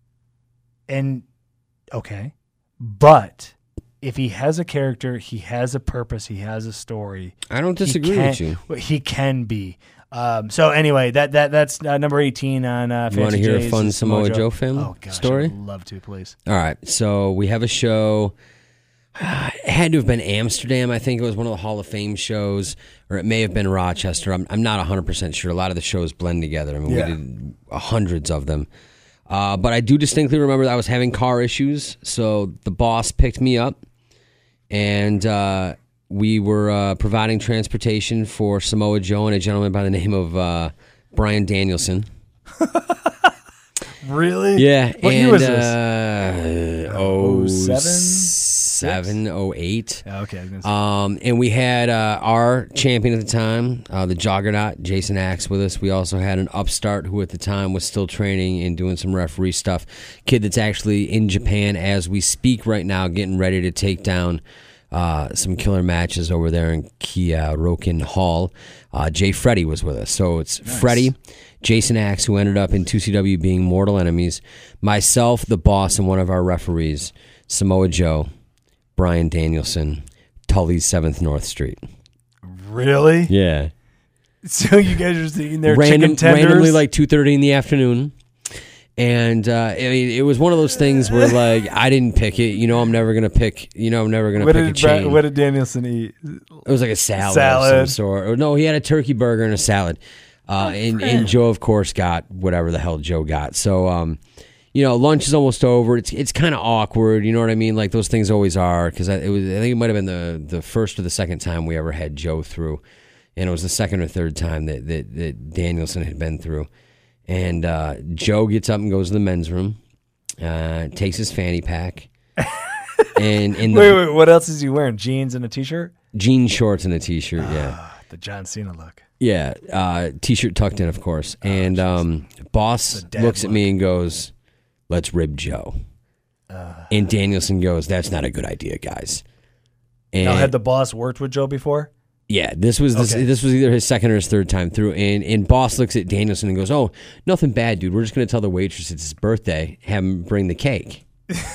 and okay, but if he has a character, he has a purpose, he has a story. I don't he disagree can- with you. He can be. Um, so anyway, that that that's uh, number eighteen on. Uh, You want to Fancy hear a J's fun is Samoa Joe Joe film Oh gosh, story? I'd love to, please. All right, so we have a show. It had to have been Amsterdam. I think it was one of the Hall of Fame shows, or it may have been Rochester. I'm, I'm not one hundred percent sure. A lot of the shows blend together. I mean, Yeah. we did hundreds of them. Uh, but I do distinctly remember that I was having car issues, so the boss picked me up, and uh, we were uh, providing transportation for Samoa Joe and a gentleman by the name of uh, Brian Danielson. Really? Yeah. What and, year was this? Uh, oh, seven? seven, oh eight. Yeah, okay. I was gonna say. Um, and we had uh, our champion at the time, uh, the Juggernaut, Jason Axe, with us. We also had an upstart who at the time was still training and doing some referee stuff. Kid that's actually in Japan as we speak right now, getting ready to take down uh, some killer matches over there in Kyokuren Hall. Uh, Jay Freddy was with us. So it's nice. Freddy, Jason Axe, who ended up in two C W being mortal enemies, myself, the boss, and one of our referees, Samoa Joe, Brian Danielson, Tully's seventh North Street. Really? Yeah. So you guys are sitting there Random, chicken tenders? randomly like two thirty in the afternoon. And uh, I mean, it was one of those things where like I didn't pick it. You know, I'm never gonna pick. You know, I'm never gonna what pick did a chain. Bra- what did Danielson eat? It was like a salad, Salad. of some sort. Or no, he had a turkey burger and a salad. Uh, and, and Joe, of course, got whatever the hell Joe got. So, um, you know, lunch is almost over. It's it's kind of awkward. You know what I mean? Like those things always are. Because it was, I think it might have been the the first or the second time we ever had Joe through, and it was the second or third time that that, that Danielson had been through. And uh, Joe gets up and goes to the men's room, uh, takes his fanny pack, and in the Wait, wait, what else is he wearing? Jeans and a t-shirt? jean shorts and a t-shirt. Yeah. Ah, the John Cena look. Yeah, uh, t-shirt tucked in, of course. And um, boss dad looks at look. me and goes, "Let's rib Joe." And Danielson goes, "That's not a good idea, guys." And Now, had the boss worked with Joe before? yeah, this was this, Okay. this was either his second or his third time through. And and boss looks at Danielson and goes, "Oh, nothing bad, dude. We're just gonna tell the waitress it's his birthday, have him bring the cake."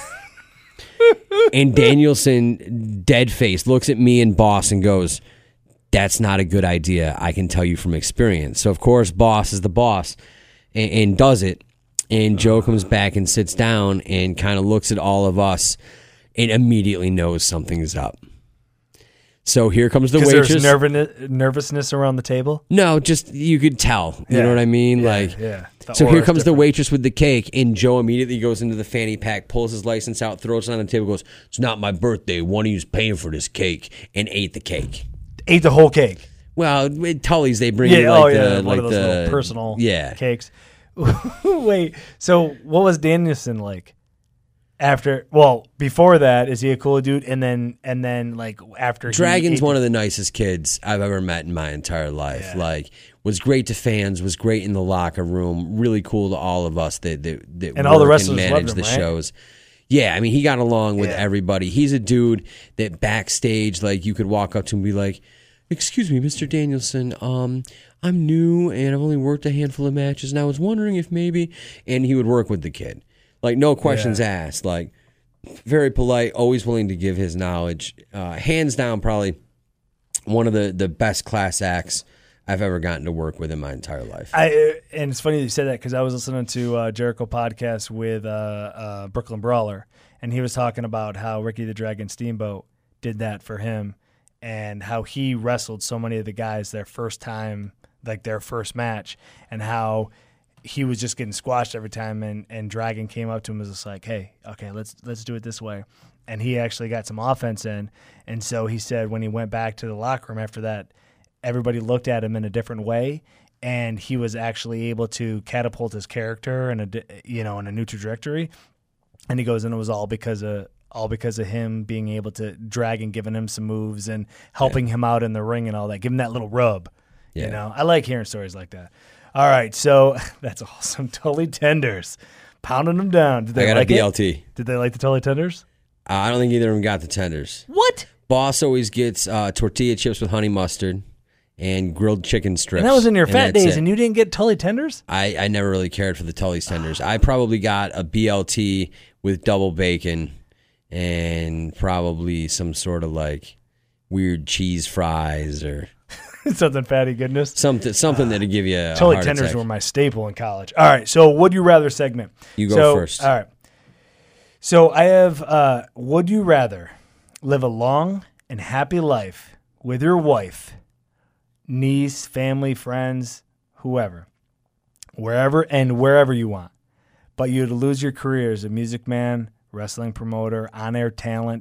And Danielson, dead faced, looks at me and boss and goes, "That's not a good idea. I can tell you from experience." So, of course, boss is the boss and, and does it. And Joe comes back and sits down and kind of looks at all of us and immediately knows something's up. So here comes the Because waitress. there's nervous, nervousness around the table? no, just you could tell. You Yeah. know what I mean? Yeah, like, yeah. The so here aura's comes the different. waitress with the cake, and Joe immediately goes into the fanny pack, pulls his license out, throws it on the table, goes, "It's not my birthday. One of you's paying for this cake," and ate the cake. Ate the whole cake. Well, with Tully's, they bring Yeah, you like oh yeah, the one like of those the little personal yeah. cakes. Wait, so what was Danielson like after? Well, before that, is he a cool dude? And then, and then, like after Dragon's he one of the nicest kids I've ever met in my entire life. Yeah. Like, was great to fans, was great in the locker room, really cool to all of us that that, that And all the work wrestlers and loved manage him, the right? shows. Yeah, I mean, he got along with Yeah. everybody. He's a dude that backstage, like, you could walk up to him and be like, "Excuse me, Mister Danielson, um, I'm new and I've only worked a handful of matches, and I was wondering if maybe," and he would work with the kid. Like, no questions Yeah. asked. Like, very polite, always willing to give his knowledge. Uh, hands down, probably one of the, the best class acts I've ever gotten to work with in my entire life. I, uh, and it's funny that you said that because I was listening to uh, Jericho podcast with uh, uh, Brooklyn Brawler, and he was talking about how Ricky the Dragon Steamboat did that for him, and how he wrestled so many of the guys their first time, like their first match, and how he was just getting squashed every time, and, and Dragon came up to him and was just like, "Hey, okay, let's let's do it this way," and he actually got some offense in, and so he said when he went back to the locker room after that, everybody looked at him in a different way, and he was actually able to catapult his character in a di- you know in a new trajectory. And he goes, and it was all because of all because of him being able to Dragon giving him some moves and helping him out in the ring and all that, give him that little rub. Yeah. You know, I like hearing stories like that. All right, so that's awesome. Tully tenders, pounding them down. Did they I got like a B it? L T. Did they like the Tully tenders? Uh, I don't think either of them got the tenders. What? Boss always gets uh, tortilla chips with honey mustard and grilled chicken strips. And that was in your fat that's days, it. and you didn't get Tully tenders? I, I never really cared for the Tully's tenders. I probably got a B L T with double bacon and probably some sort of like weird cheese fries or Something fatty goodness. something something that'll give you a Tully heart tenders attack. were my staple in college. All right, so would you rather segment. You go So, first. All right. So I have uh, would you rather live a long and happy life with your wife, niece, family, friends, whoever, wherever and wherever you want, but you'd lose your career as a music man, wrestling promoter, on-air talent.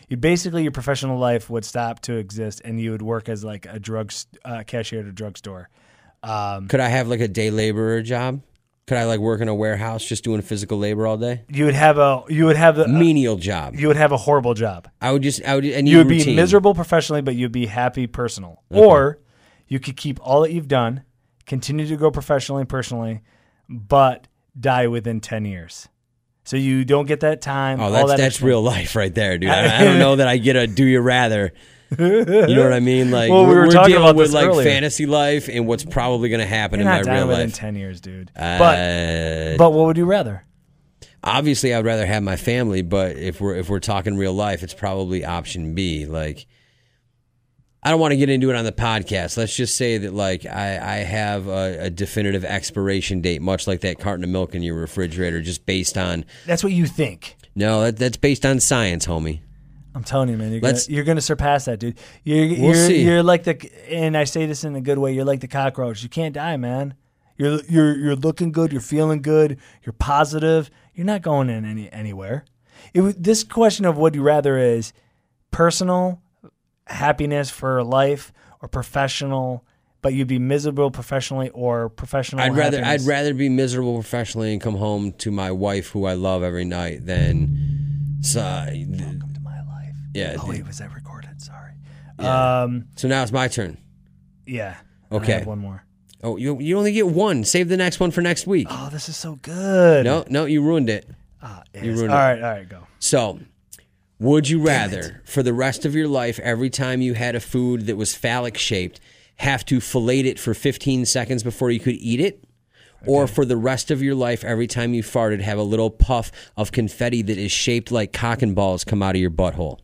You basically your professional life would stop to exist, and you would work as like a drug uh, cashier at a drugstore. Um, Could I have like a day laborer job? Could I like work in a warehouse just doing physical labor all day? you would have a you would have the, uh, Menial job. you would have a horrible job. I would just I would. I need You would routine. be miserable professionally, but you'd be happy personal. Or you could keep all that you've done, continue to grow professionally and personally, but die within ten years. So you don't get that time. Oh, all that's that that's extra- real life right there, dude. I, I don't know that I get a do you rather. You know what I mean? Like Well, we we're, were we're talking dealing about with this like earlier. fantasy life and what's probably going to happen You're in not my dying real within life. ten years, dude. Uh, but but what would you rather? Obviously, I would rather have my family, but if we're if we're talking real life, it's probably option B. Like, I don't want to get into it on the podcast. Let's just say that like I, I have a, a definitive expiration date, much like that carton of milk in your refrigerator, just based on That's what you think. no, that, that's based on science, homie. I'm telling you, man, you're gonna, Let's- you're gonna surpass that, dude. You're We'll you're, see. you're like the, and I say this in a good way. You're like the cockroach. You can't die, man. You're you're you're looking good. You're feeling good. You're positive. You're not going in any anywhere. It was, this question of would you rather is personal happiness for life or professional, but you'd be miserable professionally or professional. I'd rather happiness. I'd rather be miserable professionally and come home to my wife, who I love every night, than so, Welcome to my life. yeah. Oh the- wait, was that recorded? Sorry. Yeah. Um. So now it's my turn. Yeah. Okay. I have one more. Oh, you you only get one. Save the next one for next week. Oh, this is so good. No, no, you ruined it. Ah, You yes. ruined All it. right, all right, go. So, would you rather, for the rest of your life, every time you had a food that was phallic shaped, have to fillet it for fifteen seconds before you could eat it? Or for the rest of your life, every time you farted, have a little puff of confetti that is shaped like cock and balls come out of your butthole?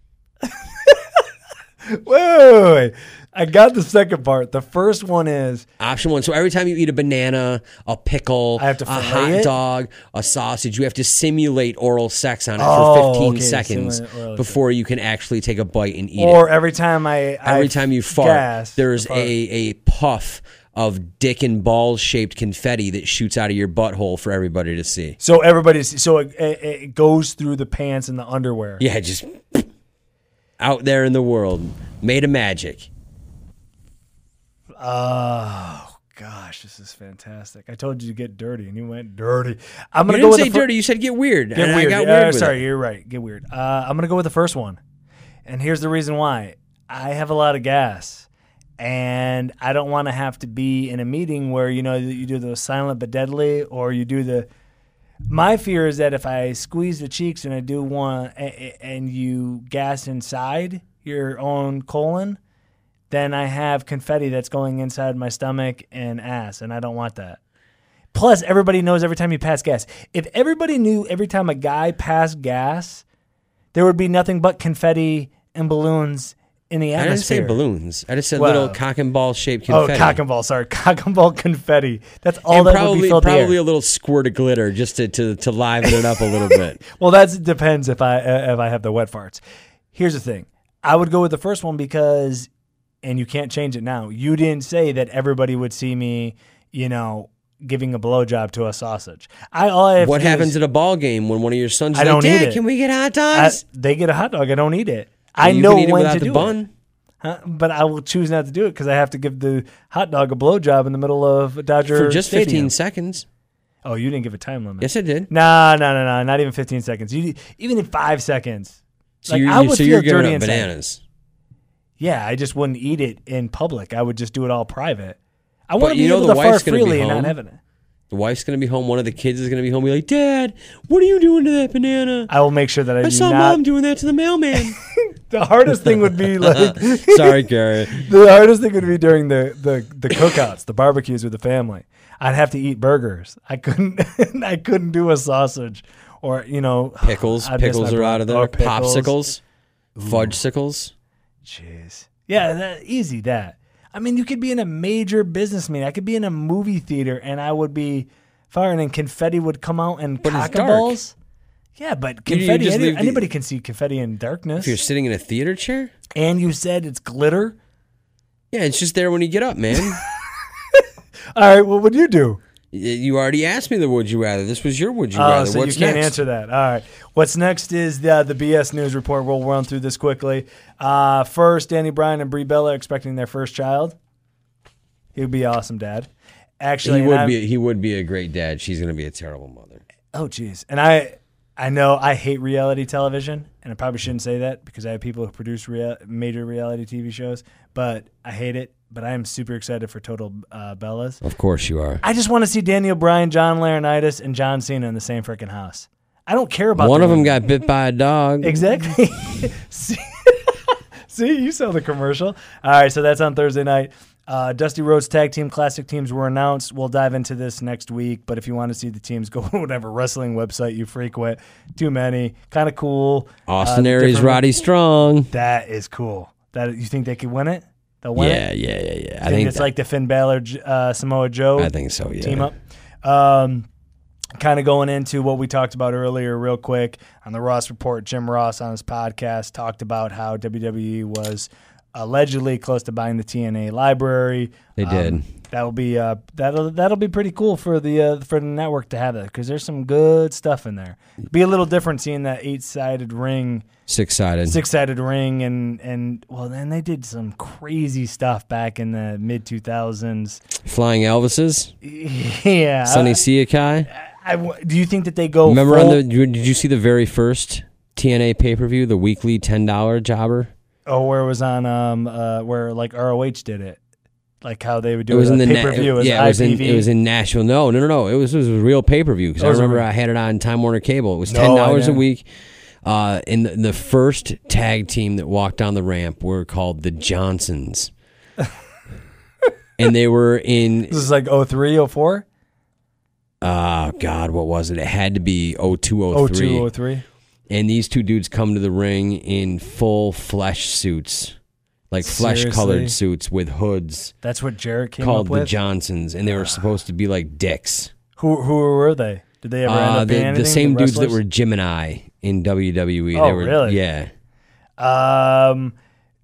Wait, wait, wait. I got the second part. The first one is Option one. So every time you eat a banana, a pickle, I have to a fillet hot it? dog, a sausage, you have to simulate oral sex on it Oh, for fifteen okay, seconds simulate oral before you can actually take a bite and eat or it. every time I Every I time you fart, gas, there's fart. a, a puff of dick and balls shaped confetti that shoots out of your butthole for everybody to see. So everybody's so it, it, it goes through the pants and the underwear. Yeah, just out there in the world, made of magic. Oh gosh, this is fantastic. I told you to get dirty, and you went dirty. I'm You gonna didn't go with say the fir- dirty, you said get weird. Get and weird. I got Uh, weird with sorry, it. you're right. Get weird. Uh, I'm gonna go with the first one, and here's the reason why. I have a lot of gas, and I don't want to have to be in a meeting where you know you do the silent but deadly, or you do the. My fear is that if I squeeze the cheeks and I do one, and you gas inside your own colon, then I have confetti that's going inside my stomach and ass, and I don't want that. Plus, everybody knows every time you pass gas. If everybody knew every time a guy passed gas, there would be nothing but confetti and balloons in the I didn't say atmosphere. balloons. I just said Well- little cock and ball shaped Oh, confetti. cock and ball. Sorry, cock and ball confetti. That's all and that probably would be filled the probably air. a little squirt of glitter just to, to, to liven it up a little bit. Well, that depends if I uh, if I have the wet farts. Here's the thing. I would go with the first one because, and you can't change it now. You didn't say that everybody would see me, you know, giving a blowjob to a sausage. I all I have What to do happens is, at a ball game when one of your sons is I like, don't eat Dad, it. can we get hot I, dogs? they get a hot dog. I don't eat it. Well, I you know can eat it when without to the do bun. it. Huh? But I will choose not to do it because I have to give the hot dog a blowjob in the middle of Dodger For just Stadium. fifteen seconds. Oh, you didn't give a time limit. Yes, I did. Nah, no, no, no, not even fifteen seconds. You even in five seconds. So Like, you're, I you- would so feel you're giving dirty up inside. bananas. Yeah, I just wouldn't eat it in public. I would just do it all private. I want to you be know able the to wife's fart gonna be freely and not home. having it. The wife's going to be home. One of the kids is going to be home. Be like, Dad, what are you doing to that banana? I will make sure that I, I do saw not. Mom doing that to the mailman. The hardest thing would be like Sorry, Gary. the hardest thing would be during the the the cookouts, the barbecues with the family. I'd have to eat burgers. I couldn't. I couldn't do a sausage or you know Pickles. I'd miss Pickles my are out of there. or pickles. Popsicles. Fudgesicles. Jeez. Yeah, that, easy that. I mean, you could be in a major business meeting. I could be in a movie theater, and I would be firing, and confetti would come out and But it's cock and dark. balls. Yeah, but You- you confetti. just any- leave the- anybody can see confetti in darkness. If you're sitting in a theater chair? And you said it's glitter. Yeah, it's just there when you get up, man. All right, what would you do? You already asked me the would you rather. This was your would you Oh, rather. so What's you can't next? answer that. All right. What's next is the the B S News Report. We'll run through this quickly. Uh, first, Danny Bryan and Brie Bella are expecting their first child. He would be awesome, Dad. Actually, He and would I'm- be. He would be a great dad. She's going to be a terrible mother. Oh, geez. And I I know I hate reality television, and I probably shouldn't say that because I have people who produce rea- major reality T V shows, but I hate it. But I am super excited for Total uh, Bellas. Of course you are. I just want to see Daniel Bryan, John Laurinaitis, and John Cena in the same freaking house. I don't care about One the of them women. got bit by a dog. Exactly. see, see, you saw the commercial. All right, so that's on Thursday night. Uh, Dusty Rhodes Tag Team Classic teams were announced. We'll dive into this next week, but if you want to see the teams, go to whatever wrestling website you frequent. Too many. Kind of cool. Austin Uh, Aries, different- Roddy Strong. That is cool. That You think they could win it? They'll win Yeah, it? yeah, yeah, yeah. I I think, think it's that- like the Finn Balor, uh, Samoa Joe I think so. Yeah. team up. Um, kind of going into what we talked about earlier, real quick on the Ross Report. Jim Ross on his podcast talked about how W W E was allegedly close to buying the T N A library. They did. That'll be uh, that'll that'll be pretty cool for the uh, for the network to have that because there's some good stuff in there. Be a little different seeing that eight sided ring. Six sided. Six sided ring and and well then they did some crazy stuff back in the mid two thousands. Flying Elvises. Yeah, Sonny I, Siakai. I w- do you think that they go? Remember full, on the? Did you see the very first T N A pay per view, the weekly ten dollar jobber? Oh, where it was on um uh where like R O H did it, like how they would do It was it in the pay na- per view. it- yeah, it was in it was in Nashville. No, no, no, no. It was it was a real pay per view because Oh, I was it remember real? I had it on Time Warner Cable. It was No, ten I dollars a didn't. week. Uh, and the, the first tag team that walked down the ramp were called the Johnsons, and they were in. This is like oh three, oh four, Oh God, what was it? It had to be oh two, oh oh three. two, oh three. And these two dudes come to the ring in full flesh suits, like flesh-colored Seriously? suits with hoods, That's what Jarrett came called up the with. Johnsons, and they were supposed to be like dicks. who who were they? Did they ever end Uh, up being the, anything? the same dudes that wrestlers? were Jim and I in W W E. Oh, they were, really? Yeah. Um,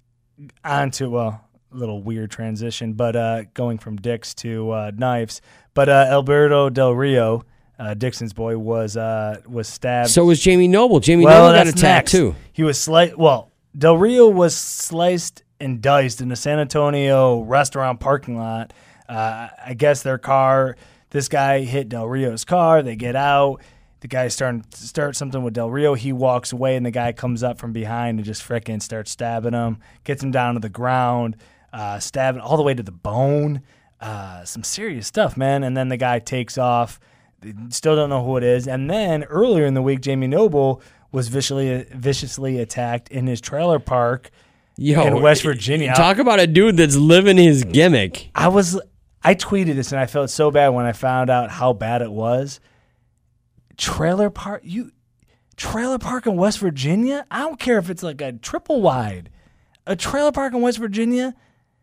onto well, a little weird transition, but uh, going from dicks to uh, knives. But uh, Alberto Del Rio, uh, Dixon's boy, was uh, was stabbed. So was Jamie Noble. Jamie well, Noble got that's attacked next. too. He was sliced. Well, Del Rio was sliced and diced in the San Antonio restaurant parking lot. Uh, I guess their car. This guy hit Del Rio's car. They get out. The guy's starting to start something with Del Rio. He walks away, and the guy comes up from behind and just frickin' starts stabbing him. Gets him down to the ground, uh, stabbing all the way to the bone. Uh, some serious stuff, man. And then the guy takes off. They still don't know who it is. And then earlier in the week, Jamie Noble was viciously viciously attacked in his trailer park Yo, in West Virginia. Talk about a dude that's living his gimmick. I was I tweeted this and I felt so bad when I found out how bad it was. Trailer park you trailer park in West Virginia? I don't care if it's like a triple wide. A trailer park in West Virginia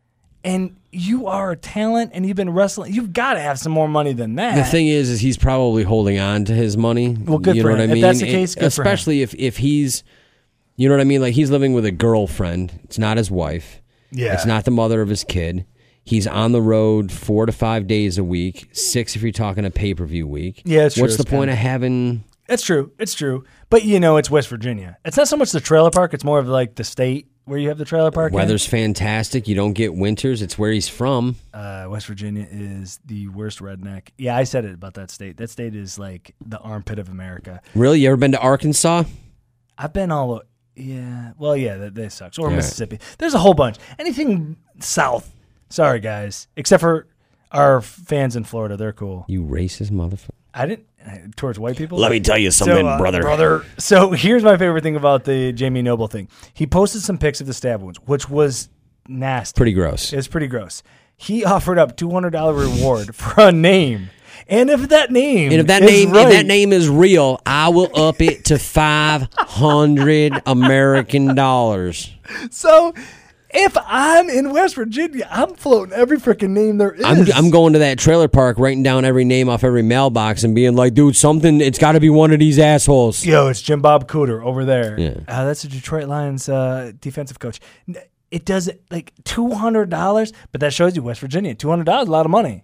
and you are a talent and you've been wrestling. You've got to have some more money than that. The thing is, is he's probably holding on to his money. Well, good you for know him. what I If mean? that's the It- case, good for him. especially if if he's, you know what I mean. Like he's living with a girlfriend. It's not his wife. Yeah. It's not the mother of his kid. He's on the road four to five days a week, six if you're talking a pay per view week. Yeah, it's true. What's the It's point kinda- of having? It's true. It's true. But you know, it's West Virginia. It's not so much the trailer park. It's more of like the state where you have the trailer park. in. Weather's fantastic. You don't get winters. It's where he's from. Uh, West Virginia is the worst redneck. Yeah, I said it about that state. That state is like the armpit of America. Really? You ever been to Arkansas? I've been all o- yeah. Well, yeah, that, that sucks. Or Yeah. Mississippi. There's a whole bunch. Anything south. Sorry, guys. Except for our fans in Florida. They're cool. You racist motherfucker. I didn't uh, towards white people. Let me tell you something, So, uh, brother. Brother. So here's my favorite thing about the Jamie Noble thing. He posted some pics of the stab wounds, which was nasty. Pretty gross. It's pretty gross. He offered up two hundred dollars reward for a name. And if that name And if that is name right, if that name is real, I will up it to five hundred American dollars. so if I'm in West Virginia, I'm floating every freaking name there is. I'm I'm going to that trailer park, writing down every name off every mailbox, and being like, "Dude, something. It's got to be one of these assholes." Yo, it's Jim Bob Cooter over there. Yeah. Uh, that's a Detroit Lions uh, defensive coach. It does like two hundred dollars, but that shows you West Virginia. two hundred dollars is a lot of money.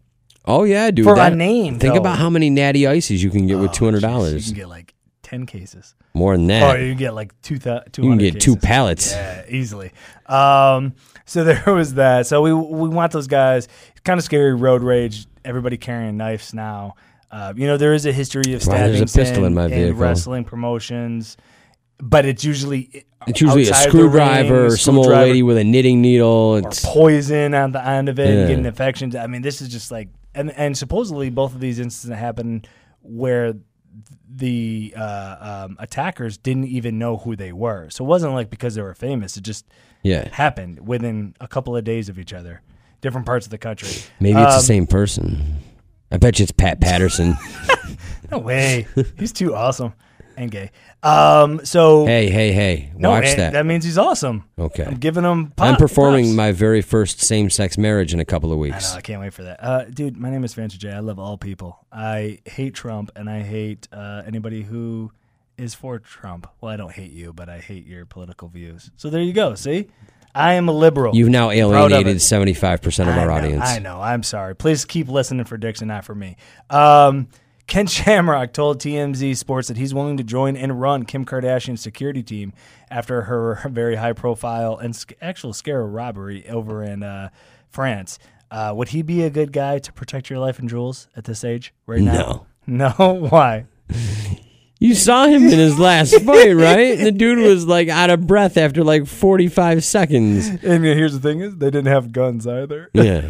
Oh yeah, dude. For that, a name, Think though. about how many natty ices you can get with two hundred You dollars. can get like ten cases. More than Oh, that. you can get like two thousand. You can get two pallets. Yeah, easily. Um, so there was that. So we we want those guys. Kind of scary road rage. Everybody carrying knives now. Uh, you know, there is a history of Why there's a stabbings pistol in, in my in vehicle? wrestling promotions, but it's usually It's usually a outside the screwdriver ring, or some old screwdriver, lady with a knitting needle. or It's poison on the end of it Yeah. and getting infections. I mean, this is just like, and and supposedly both of these incidents happened where the uh, um, attackers didn't even know who they were. So it wasn't like because they were famous. It just yeah. happened within a couple of days of each other, different parts of the country. Maybe it's Um, the same person. I bet you it's Pat Patterson. No way. He's too awesome and gay. Um, so hey, hey, hey! no, Watch eh, that. that means he's awesome. Okay. I'm giving him. I'm pop- performing props. my very first same-sex marriage in a couple of I weeks. know, I can't wait for that. Uh, dude, my name is Vancer J. I love all people. I hate Trump, and I hate uh, anybody who is for Trump. Well, I don't hate you, but I hate your political views. So there you go. See? I am a liberal. You've now Proud of alienated it. seventy-five percent of I our know, audience. I know. I'm sorry. Please keep listening for Dixon, not for me. Um, Ken Shamrock told T M Z Sports that he's willing to join and run Kim Kardashian's security team after her very high-profile and sc- actual scare robbery over in uh, France. Uh, would he be a good guy to protect your life and jewels at this age right now? No. No? Why? You saw him in his last fight, right? The dude was like out of breath after like forty-five seconds. And here's the thing is, they didn't have guns either. Yeah.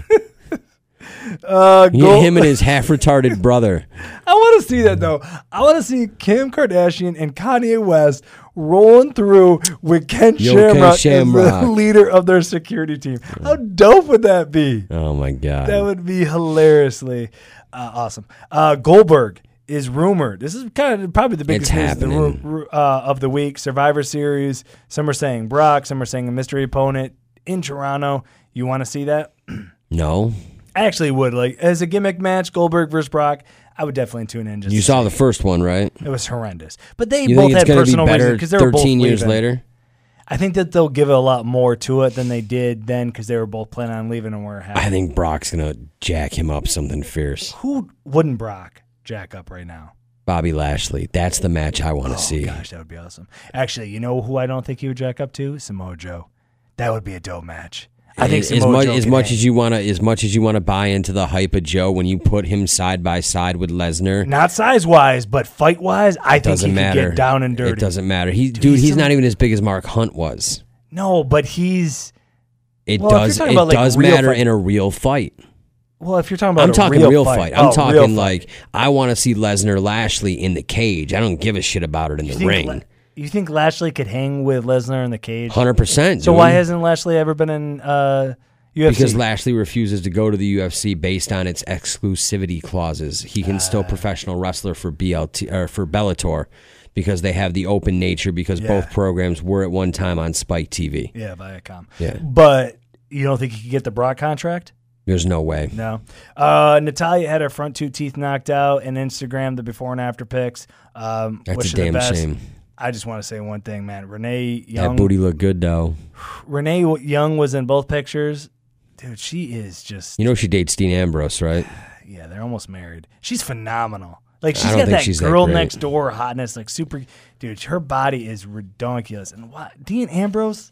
Uh, You go- get him and his half-retarded brother. I want to see that though. I want to see Kim Kardashian and Kanye West rolling through with Ken Yo, Ken Shamrock, Shamrock. as the leader of their security team. How dope would that be? Oh my god. That would be hilariously uh, awesome. Uh, Goldberg is rumored. This is kind of probably the biggest It's news of the, ru- happening. ru- uh, of the week. Survivor Series. Some are saying Brock. Some are saying a mystery opponent in Toronto. You want to see that? No. I actually would. Like as a gimmick match, Goldberg versus Brock. I would definitely tune in. Just You to saw see. the first one, right? It was horrendous. But they You both think it's had going to be personal reasons better because they were both thirteen years leaving. later? I think that they'll give a lot more to it than they did then because they were both planning on leaving and were happy. I think Brock's going to jack him up something fierce. Who wouldn't Brock jack up right now? Bobby Lashley. That's the match I want to Oh, see. gosh, that would be awesome. Actually, you know who I don't think he would jack up to? Samoa Joe. That would be a dope match. I think as Samoa much Joe as could much hang. as you want to as much as you want to buy into the hype of Joe when you put him side by side with Lesnar, Not size wise, but fight wise, I think he doesn't could matter. get down and dirty. It doesn't matter. He, dude, he's he's some- not even as big as Mark Hunt was. No, but he's It Well, if you're does. talking It about, like, does real matter fight- in a real fight. well. If you're talking about I'm a talking real, real, fight, fight. I'm Oh, talking real fight. like I want to see Lesnar Lashley in the cage. I don't give a shit about it in You the think ring. La- you think Lashley could hang with Lesnar in the cage? Hundred percent. So why hasn't Lashley ever been in uh, U F C? Because Lashley refuses to go to the U F C based on its exclusivity clauses. He can Ah. still professional wrestler for B L T or for Bellator because they have the open nature. Because Yeah. both programs were at one time on Spike T V. yeah, Viacom. Yeah. But you don't think he could get the Brock contract? There's no way. No. Uh, Natalia had her front two teeth knocked out, and Instagram the before and after pics. Um, That's wish a her the damn best. shame. I just want to say one thing, man. Renee That Young. booty looked good though. Renee Young was in both pictures. Dude, she is just. You know she dates Dean Ambrose, right? Yeah, they're almost married. She's phenomenal. Like I she's don't got think that she's that girl great. next door hotness, like super. Dude, her body is ridiculous. And what Dean Ambrose?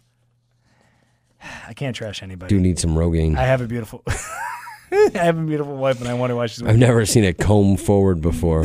I can't trash anybody. Do need some Rogaine. I have a beautiful. I have a beautiful wife, and I wonder why she's. With I've me. never seen it comb forward before.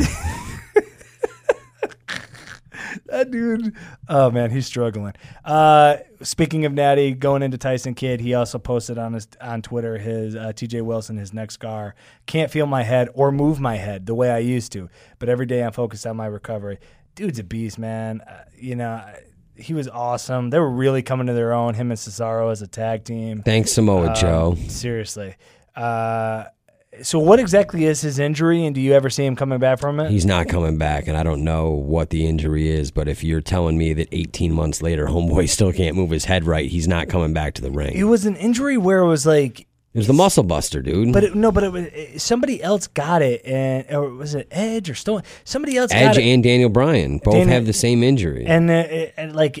That dude, oh man, he's struggling. Uh, speaking of Natty, going into Tyson Kidd, he also posted on his on Twitter his uh, T J Wilson, his neck scar. Can't feel my head or move my head the way I used to, but every day I'm focused on my recovery. Dude's a beast, man. Uh, you know, he was awesome. They were really coming to their own. Him and Cesaro as a tag team. Thanks, Samoa Um, Joe. Seriously. Uh, so what exactly is his injury, and do you ever see him coming back from it? He's not coming back, and I don't know what the injury is, but if you're telling me that eighteen months later, homeboy still can't move his head right, he's not coming back to the ring. It was an injury where it was like, It was the muscle buster, dude. but it, no, but it was it, somebody else got it, and or was it Edge or Stone? Somebody else got Edge it, and Daniel Bryan both Daniel- have the same injury. and, uh, it, and like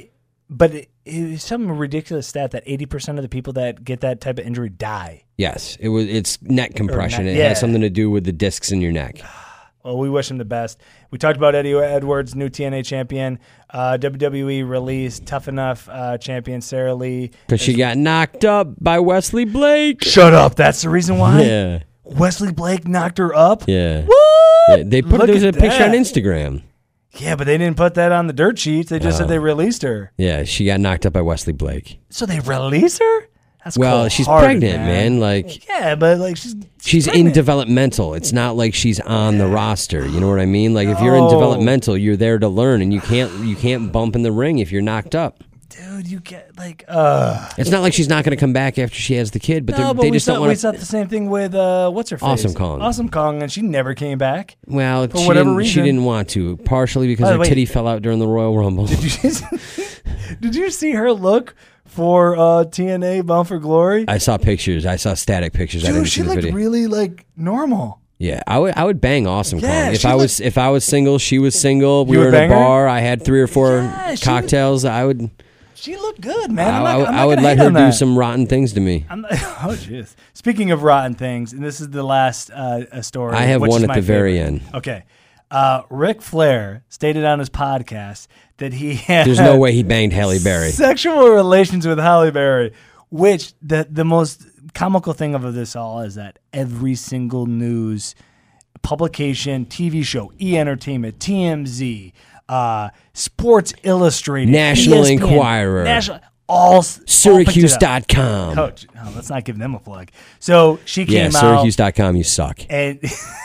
but it, it's some ridiculous stat that eighty percent of the people that get that type of injury die. Yes, it was. It's neck compression. neck- it yeah. has something to do with the discs in your neck. Well, we wish him the best. We talked about Eddie Edwards, new T N A champion. Uh, W W E released Tough Enough uh, champion Sarah Lee. Because she got knocked up by Wesley Blake. Shut up. That's the reason why? Yeah. Wesley Blake knocked her up? Yeah. What? Yeah, they put Look there's a at picture on that. Instagram. Yeah, but they didn't put that on the dirt sheets. They just Oh. said they released her. Yeah, she got knocked up by Wesley Blake. So they release her? That's Well, cold she's hearted, pregnant, man. Like Yeah, but like she's she's in pregnant. developmental. It's not like she's on the roster. You know what I mean? Like if you're in No. developmental, you're there to learn, and you can't you can't bump in the ring if you're knocked up. Dude, you get like uh It's not like she's not going to come back after she has the kid, but, no, they're but they we just saw, don't we want saw to. the same thing with uh what's her face? Awesome Kong. Awesome Kong, and she never came back. Well, For she whatever didn't, she reason. didn't want to, partially because By the her way- titty fell out during the Royal Rumble. Did you Did you see her look for uh T N A Bound for Glory? I saw pictures. I saw static pictures. I Dude, didn't she see the looked video. really like normal. Yeah, I would I would bang Awesome Yeah, Kong if she I was if I was single, she was single. We You were would in a bang her? bar. I had three or four Yeah, she cocktails. I would She looked good, man. I, I'm not, I would- I'm I not would gonna let hate her on do that. some rotten things to me. I'm not, oh, jeez. Speaking of rotten things, and this is the last uh, uh, story. I have which one is at my the very favorite. end. Okay. Uh, Ric Flair stated on his podcast that he had There's no way he banged Halle Berry. sexual relations with Halle Berry, which the, the most comical thing of this all is that every single news publication, T V show, E! Entertainment, T M Z, uh, Sports Illustrated, National E S P N, Enquirer. National, all s- all picked it Syracuse up. dot com. Coach, oh, let's not give them a plug. So she Yeah, came out Syracuse dot com, you suck. and,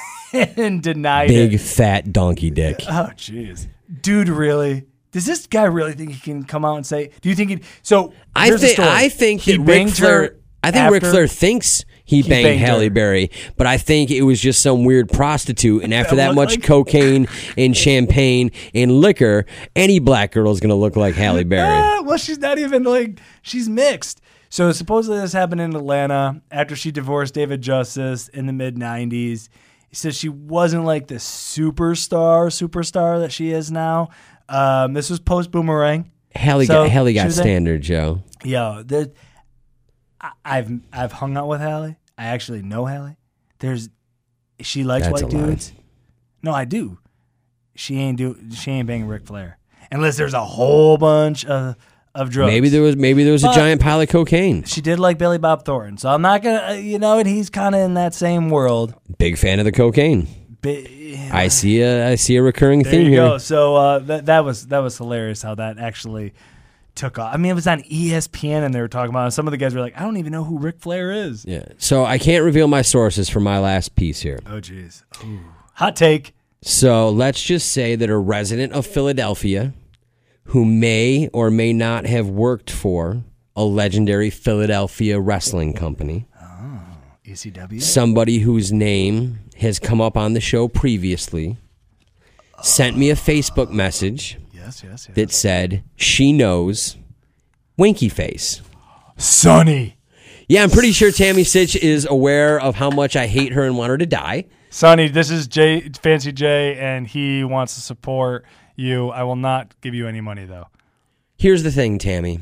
and denied Big it. fat donkey dick. Oh, jeez. Dude, really? Does this guy really think he can come out and say, do you think he, so I here's the think story. I think He that Ric banged Flair her I think Ric after- Flair thinks he banged, banged Halle her. Berry, but I think it was just some weird prostitute. And after That that looked much like- cocaine and champagne and liquor, any black girl is going to look like Halle Berry. Ah, well, she's not even like, she's mixed. So supposedly this happened in Atlanta after she divorced David Justice in the mid nineties. He says she wasn't like the superstar, superstar that she is now. Um, this was post Boomerang. Halle So, got, Halle she got was a- standard, Joe. Yo, the, I, I've I've hung out with Halle. I actually know Halle. There's, she likes That's white a lie. dudes. No, I do. She ain't do. She ain't banging Ric Flair unless there's a whole bunch of of drugs. Maybe there was maybe there was a But- giant pile of cocaine. She did like Billy Bob Thornton, so I'm not gonna, uh, you know, and he's kind of in that same world. Big fan of the cocaine. Bi- I see a I see a recurring There theme you here. go. So uh, that that was that was hilarious how that actually took off. I mean, it was on E S P N and they were talking about it. Some of the guys were like, I don't even know who Ric Flair is. Yeah. So I can't reveal my sources for my last piece here. Oh, jeez. Hot take. So let's just say that a resident of Philadelphia who may or may not have worked for a legendary Philadelphia wrestling company, E C W. somebody whose name has come up on the show previously, sent me a Facebook message Yes, yes, yes. that said she knows Winky Face. Sonny. Yeah, I'm pretty sure Tammy Sitch is aware of how much I hate her and want her to die. Sonny, this is Jay, Fancy Jay, and he wants to support you. I will not give you any money, though. Here's the thing, Tammy.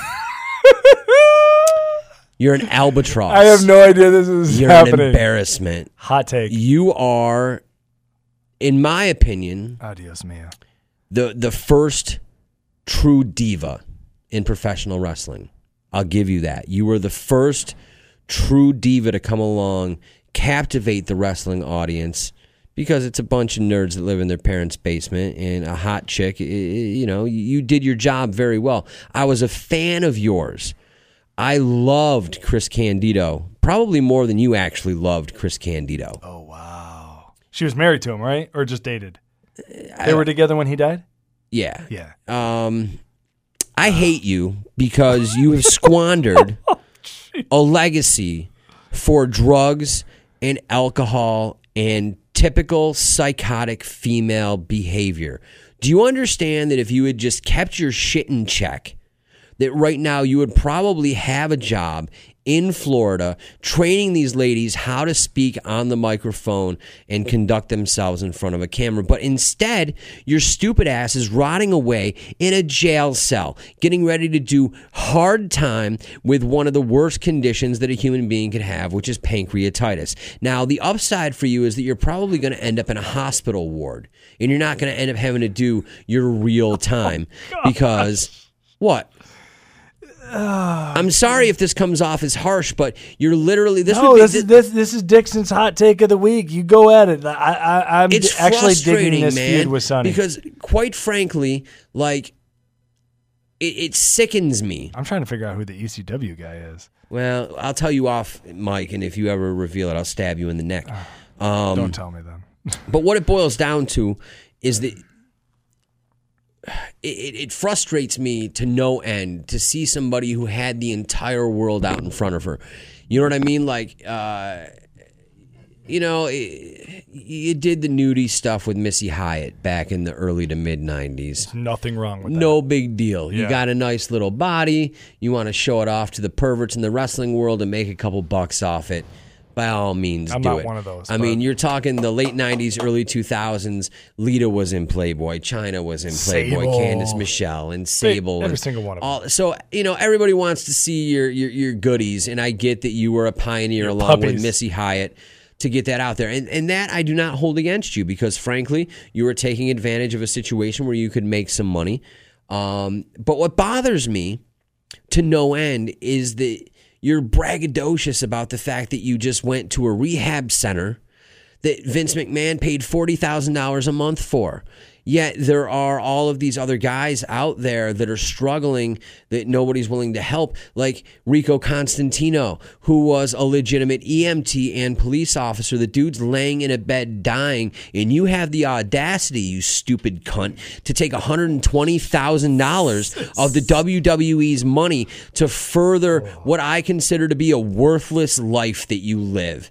You're an albatross. I have no idea this is You're happening. an embarrassment. Hot take. You are, in my opinion, Adios, mio. the the first true diva in professional wrestling. I'll give you that. You were the first true diva to come along, captivate the wrestling audience, because it's a bunch of nerds that live in their parents' basement and a hot chick. You know, you did your job very well. I was a fan of yours. I loved Chris Candido, probably more than you actually loved Chris Candido. Oh, wow. She was married to him, right? Or just dated? They were together when he died? Yeah. Yeah. Um, I hate you because you have squandered a legacy for drugs and alcohol and typical psychotic female behavior. Do you understand that if you had just kept your shit in check, that right now you would probably have a job in Florida training these ladies how to speak on the microphone and conduct themselves in front of a camera. But instead, your stupid ass is rotting away in a jail cell, getting ready to do hard time with one of the worst conditions that a human being could have, which is pancreatitis. Now, the upside for you is that you're probably going to end up in a hospital ward, and you're not going to end up having to do your real time because what? I'm sorry if this comes off as harsh, but you're literally this. No, would be, this is this this is Dixon's hot take of the week. You go at it. I, I I'm it's d- actually frustrating, digging this man, feud with Sonny because, quite frankly, like it, it sickens me. I'm trying to figure out who the E C W guy is. Well, I'll tell you off, Mike, and if you ever reveal it, I'll stab you in the neck. Um, Don't tell me then. But what it boils down to is that it, it frustrates me to no end to see somebody who had the entire world out in front of her. You know what I mean? Like, uh, you know, it, you did the nudie stuff with Missy Hyatt back in the early to mid nineties. Nothing wrong with that. No big deal. You Yeah. got a nice little body. You want to show it off to the perverts in the wrestling world and make a couple bucks off it. By all means, I'm do not it. one of those, I but- mean, you're talking the late nineties, early two thousands. Lita was in Playboy. China was in Playboy. Sable. Candice Michelle and Sable. Every and single one of them. all, so, you know, everybody wants to see your, your, your goodies, and I get that you were a pioneer along with puppies. Missy Hyatt to get that out there. And, and that I do not hold against you because, frankly, you were taking advantage of a situation where you could make some money. Um, but what bothers me to no end is that you're braggadocious about the fact that you just went to a rehab center that Vince McMahon paid forty thousand dollars a month for. Yet there are all of these other guys out there that are struggling that nobody's willing to help, like Rico Constantino, who was a legitimate E M T and police officer. The dude's laying in a bed dying, and you have the audacity, you stupid cunt, to take one hundred twenty thousand dollars of the W W E's money to further what I consider to be a worthless life that you live.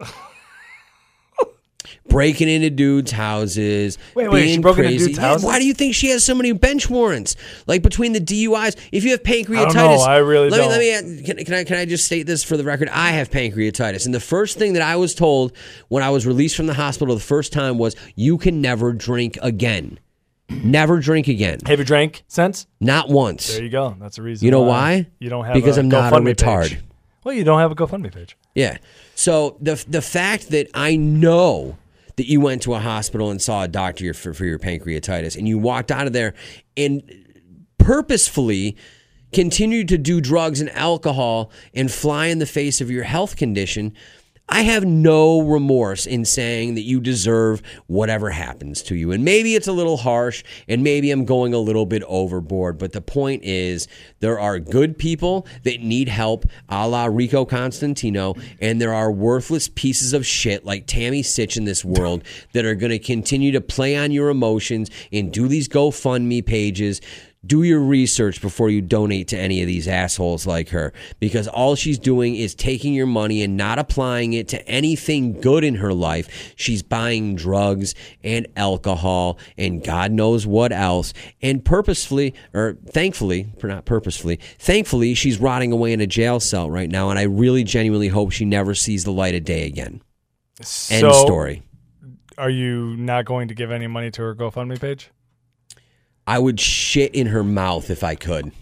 Breaking into dudes' houses. Wait, wait, being she broke into crazy. dudes' Yeah, houses? why do you think she has so many bench warrants? Like between the D U Is, if you have pancreatitis, I don't know, I really let don't. me let me can, can I can I just state this for the record? I have pancreatitis, and the first thing that I was told when I was released from the hospital the first time was, "You can never drink again, never drink again, Have you drank since? not once." There you go. That's the reason. You know why? You don't have Because i I'm not a GoFundMe retard. Page. Well, you don't have a GoFundMe page. Yeah. So the the fact that I know that you went to a hospital and saw a doctor for, for your pancreatitis, and you walked out of there and purposefully continued to do drugs and alcohol and fly in the face of your health condition, I have no remorse in saying that you deserve whatever happens to you. And maybe it's a little harsh, and maybe I'm going a little bit overboard, but the point is there are good people that need help, a la Rico Constantino, and there are worthless pieces of shit like Tammy Sitch in this world that are going to continue to play on your emotions and do these GoFundMe pages. Do your research before you donate to any of these assholes like her, because all she's doing is taking your money and not applying it to anything good in her life. She's buying drugs and alcohol and God knows what else, and purposefully, or thankfully, not purposefully, thankfully, she's rotting away in a jail cell right now, and I really genuinely hope she never sees the light of day again. So, End story. Are you not going to give any money to her GoFundMe page? I would shit in her mouth if I could.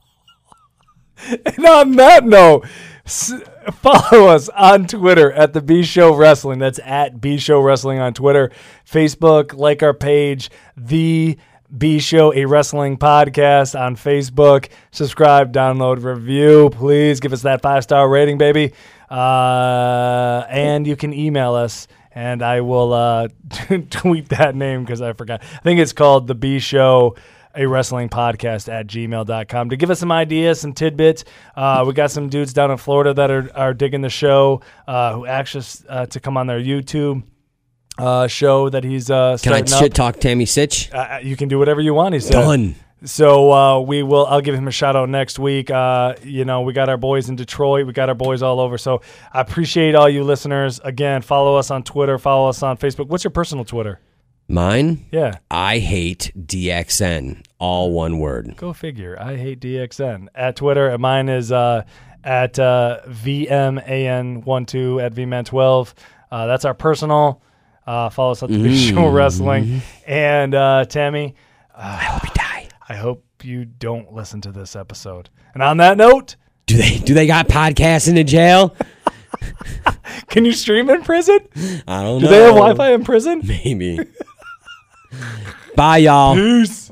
And on that note, s- follow us on Twitter at the B Show Wrestling. That's at B Show Wrestling on Twitter. Facebook, like our page, The B Show, a wrestling podcast on Facebook. Subscribe, download, review. Please give us that five-star rating, baby. Uh, and you can email us. And I will uh, tweet that name because I forgot. I think it's called The B Show, a wrestling podcast at gmail dot com. To give us some ideas, some tidbits. Uh, we got some dudes down in Florida that are, are digging the show, uh, who asked us uh, to come on their YouTube uh, show that he's uh, Can I starting up. shit talk Tammy Sitch? Uh, you can do whatever you want, he said. Done. So uh, we will. I'll give him a shout out next week. Uh, you know, we got our boys in Detroit. We got our boys all over. So I appreciate all you listeners. Again, follow us on Twitter. Follow us on Facebook. What's your personal Twitter? Mine? Yeah. I hate D X N. All one word. Go figure. I hate D X N at Twitter. And mine is uh, at uh, V M A N twelve at V M A N twelve. Uh, that's our personal. Uh, follow us at the Big Show Wrestling. And uh, Tammy, uh, I hope you die. I hope you don't listen to this episode. And on that note, Do they do they got podcasts in the jail? can you stream in prison? I don't Do know. they have Wi-Fi in prison? Maybe. Bye, y'all. Peace.